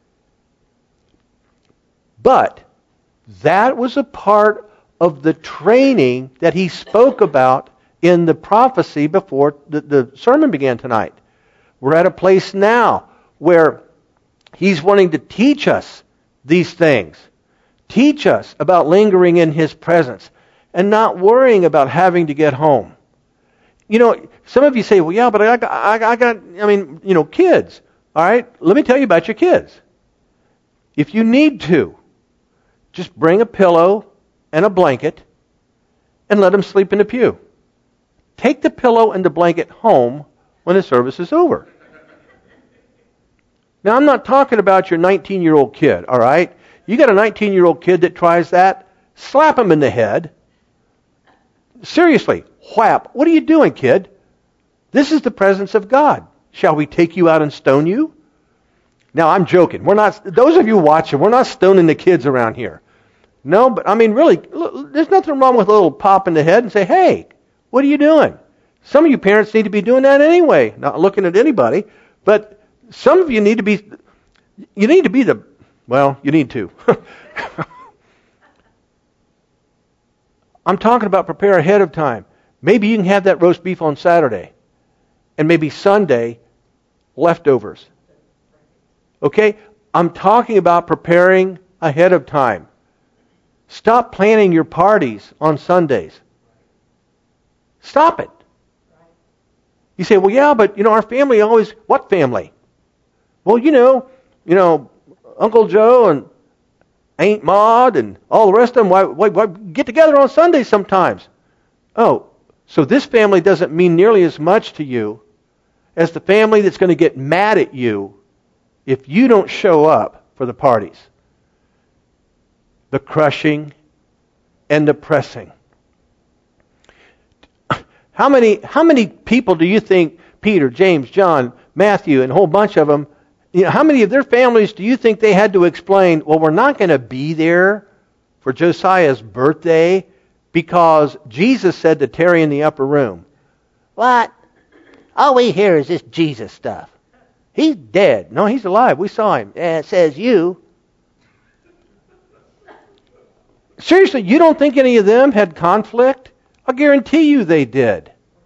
But that was a part of the training that He spoke about in the prophecy before the, the sermon began tonight. We're at a place now where He's wanting to teach us these things. Teach us about lingering in His presence and not worrying about having to get home. You know, some of you say, well, yeah, but I got, I, I got, I mean, you know, kids. All right, let me tell you about your kids. If you need to, just bring a pillow and a blanket and let them sleep in the pew. Take the pillow and the blanket home when the service is over. Now, I'm not talking about your nineteen-year-old kid, all right? You got a nineteen-year-old kid that tries that, slap him in the head. Seriously, whap. What are you doing, kid? This is the presence of God. Shall we take you out and stone you? Now, I'm joking. We're not, those of you watching, we're not stoning the kids around here. No, but I mean, really, there's nothing wrong with a little pop in the head and say, hey, what are you doing? Some of you parents need to be doing that anyway. Not looking at anybody, but some of you need to be, you need to be the, well, you need to. I'm talking about prepare ahead of time. Maybe you can have that roast beef on Saturday, and maybe Sunday, leftovers. Okay? I'm talking about preparing ahead of time. Stop planning your parties on Sundays. Stop it. You say, well, yeah, but, you know, our family always, what family? Well, you know, you know, Uncle Joe and Aunt Maud and all the rest of them, why, why, why get together on Sundays sometimes? Oh, so this family doesn't mean nearly as much to you as the family that's going to get mad at you if you don't show up for the parties. The crushing and the pressing. How many, how many people do you think Peter, James, John, Matthew, and a whole bunch of them, you know, how many of their families do you think they had to explain, well, we're not going to be there for Josiah's birthday because Jesus said to tarry in the upper room? What? All we hear is this Jesus stuff. He's dead. No, he's alive. We saw him. Yeah, it says you. Seriously, you don't think any of them had conflict? I guarantee you they did.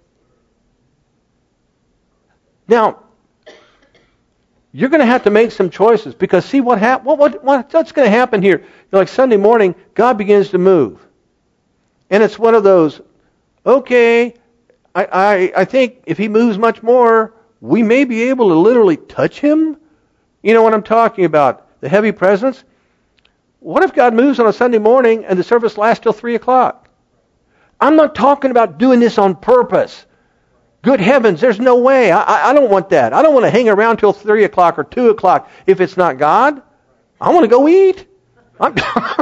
Now, you're going to have to make some choices because see what hap- what, what, what what's going to happen here? You know, like Sunday morning, God begins to move. And it's one of those, okay, I, I, I think if He moves much more, we may be able to literally touch Him. You know what I'm talking about? The heavy presence. What if God moves on a Sunday morning and the service lasts till three o'clock? I'm not talking about doing this on purpose. Good heavens, there's no way. I, I don't want that. I don't want to hang around till three o'clock or two o'clock if it's not God. I want to go eat. But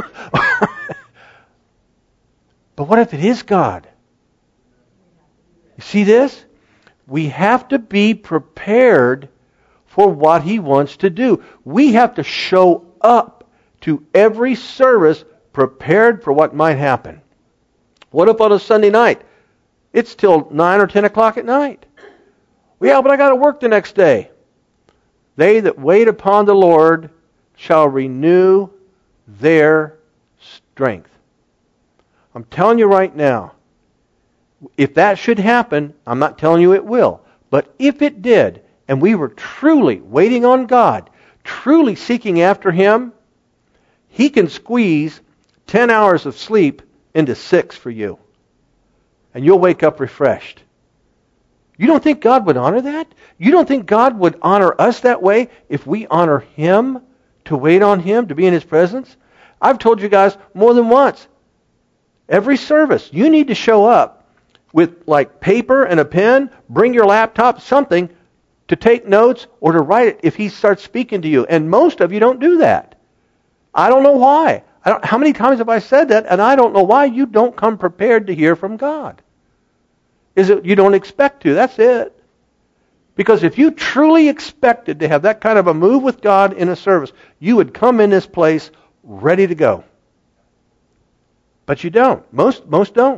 what if it is God? You see this? We have to be prepared for what He wants to do. We have to show up to every service prepared for what might happen. What if on a Sunday night, it's till nine or ten o'clock at night? Well, yeah, but I got to work the next day. They that wait upon the Lord shall renew their strength. I'm telling you right now, if that should happen, I'm not telling you it will, but if it did, and we were truly waiting on God, truly seeking after Him, He can squeeze ten hours of sleep into six for you. And you'll wake up refreshed. You don't think God would honor that? You don't think God would honor us that way if we honor Him, to wait on Him, to be in His presence? I've told you guys more than once. Every service, you need to show up with like paper and a pen, bring your laptop, something to take notes or to write it if He starts speaking to you. And most of you don't do that. I don't know why. I don't, how many times have I said that? And I don't know why you don't come prepared to hear from God. Is it you don't expect to? That's it. Because if you truly expected to have that kind of a move with God in a service, you would come in this place ready to go. But you don't. Most most don't.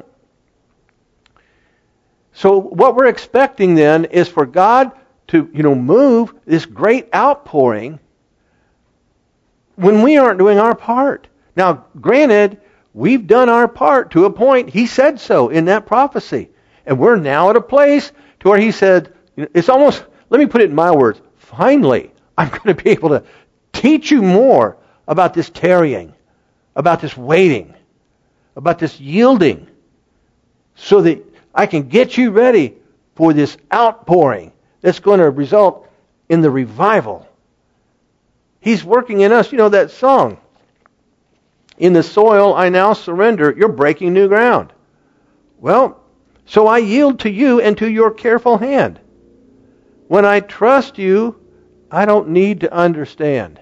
So what we're expecting then is for God to, you know, move this great outpouring when we aren't doing our part. Now, granted, we've done our part to a point. He said so in that prophecy. And we're now at a place to where He said, it's almost, let me put it in my words, finally, I'm going to be able to teach you more about this tarrying, about this waiting, about this yielding, so that I can get you ready for this outpouring that's going to result in the revival. He's working in us. You know that song, "In the soil I now surrender, you're breaking new ground." Well, so I yield to you and to your careful hand. When I trust you, I don't need to understand.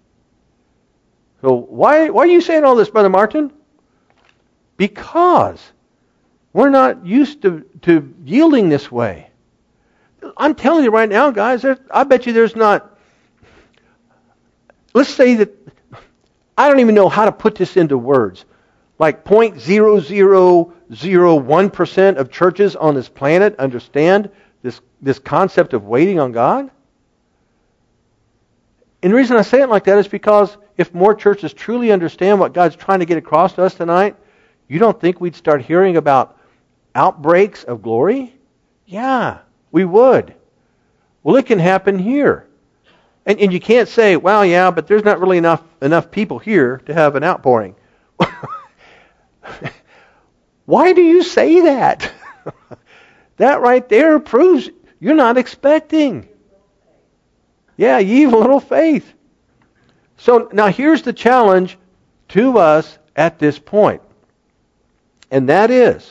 So why, why are you saying all this, Brother Martin? Because we're not used to, to yielding this way. I'm telling you right now, guys, there, I bet you there's not... Let's say that... I don't even know how to put this into words. Like zero point zero zero zero one percent of churches on this planet understand this, this concept of waiting on God. And the reason I say it like that is because if more churches truly understand what God's trying to get across to us tonight, you don't think we'd start hearing about outbreaks of glory? Yeah, we would. Well, it can happen here. And, and you can't say, well, yeah, but there's not really enough enough people here to have an outpouring. Why do you say that? That right there proves you're not expecting. Yeah, ye of little faith. So now here's the challenge to us at this point. And that is,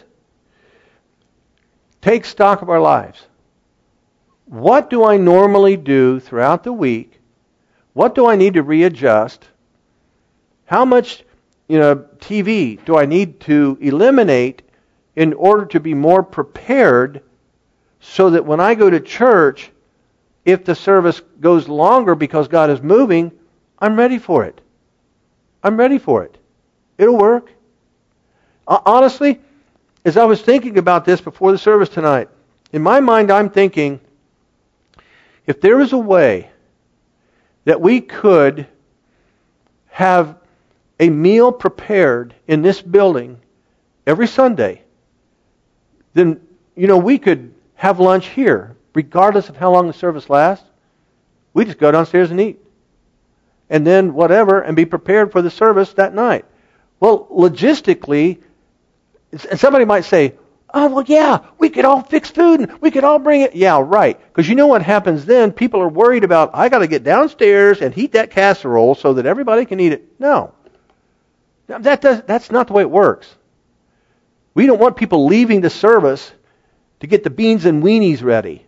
take stock of our lives. What do I normally do throughout the week? What do I need to readjust? How much, you know, T V do I need to eliminate in order to be more prepared so that when I go to church, if the service goes longer because God is moving, I'm ready for it. I'm ready for it. It'll work. Honestly, as I was thinking about this before the service tonight, in my mind I'm thinking, if there was a way that we could have a meal prepared in this building every Sunday, then, you know, we could have lunch here, regardless of how long the service lasts. We just go downstairs and eat. And then whatever, and be prepared for the service that night. Well, logistically, and somebody might say, oh, well, yeah, we could all fix food and we could all bring it. Yeah, right. Because you know what happens then? People are worried about, I got to get downstairs and heat that casserole so that everybody can eat it. No. That does, that's not the way it works. We don't want people leaving the service to get the beans and weenies ready.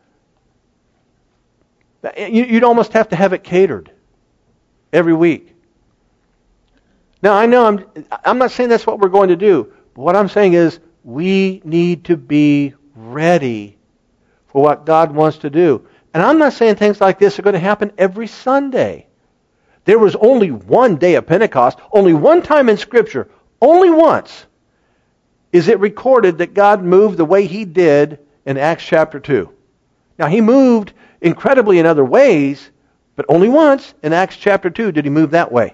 You'd almost have to have it catered every week. Now, I know I'm, I'm not saying that's what we're going to do. But what I'm saying is we need to be ready for what God wants to do. And I'm not saying things like this are going to happen every Sunday. There was only one day of Pentecost, only one time in Scripture, only once is it recorded that God moved the way He did in Acts chapter two. Now, He moved incredibly in other ways, but only once in Acts chapter two did He move that way.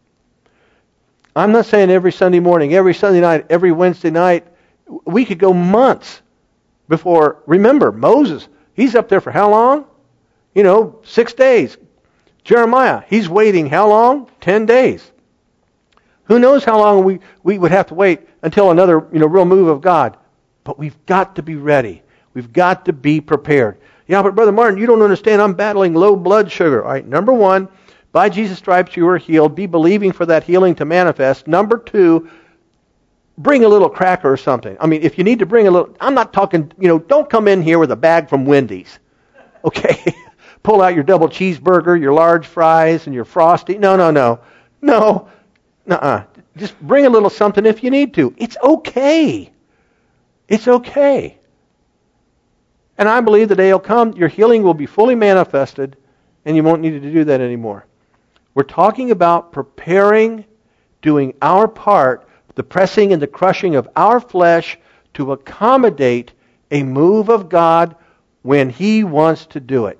I'm not saying every Sunday morning, every Sunday night, every Wednesday night. We could go months before. Remember, Moses, he's up there for how long? You know, six days. Jeremiah, he's waiting how long? Ten days. Who knows how long we, we would have to wait until another, you know, real move of God. But we've got to be ready. We've got to be prepared. Yeah, but Brother Martin, you don't understand. I'm battling low blood sugar. All right, number one, by Jesus' stripes you are healed. Be believing for that healing to manifest. Number two, bring a little cracker or something. I mean, if you need to bring a little, I'm not talking, you know, don't come in here with a bag from Wendy's. Okay? Pull out your double cheeseburger, your large fries, and your Frosty. No, no, no. No. Nuh-uh. Just bring a little something if you need to. It's okay. It's okay. And I believe the day will come, your healing will be fully manifested, and you won't need to do that anymore. We're talking about preparing, doing our part, the pressing and the crushing of our flesh to accommodate a move of God when He wants to do it.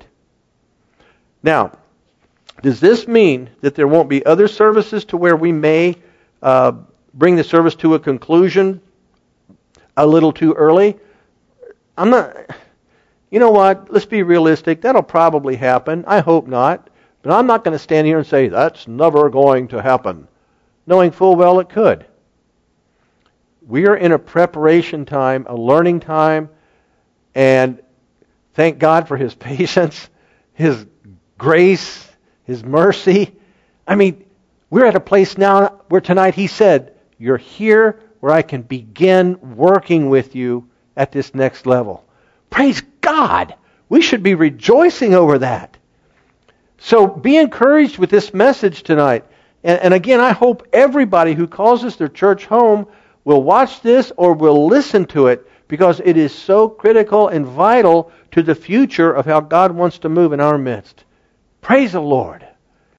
Now, does this mean that there won't be other services to where we may uh, bring the service to a conclusion a little too early? I'm not... You know what? Let's be realistic. That'll probably happen. I hope not. And I'm not going to stand here and say, that's never going to happen, knowing full well it could. We are in a preparation time, a learning time, and thank God for His patience, His grace, His mercy. I mean, we're at a place now where tonight He said, you're here where I can begin working with you at this next level. Praise God! We should be rejoicing over that. So be encouraged with this message tonight. And, and again, I hope everybody who calls this their church home will watch this or will listen to it, because it is so critical and vital to the future of how God wants to move in our midst. Praise the Lord.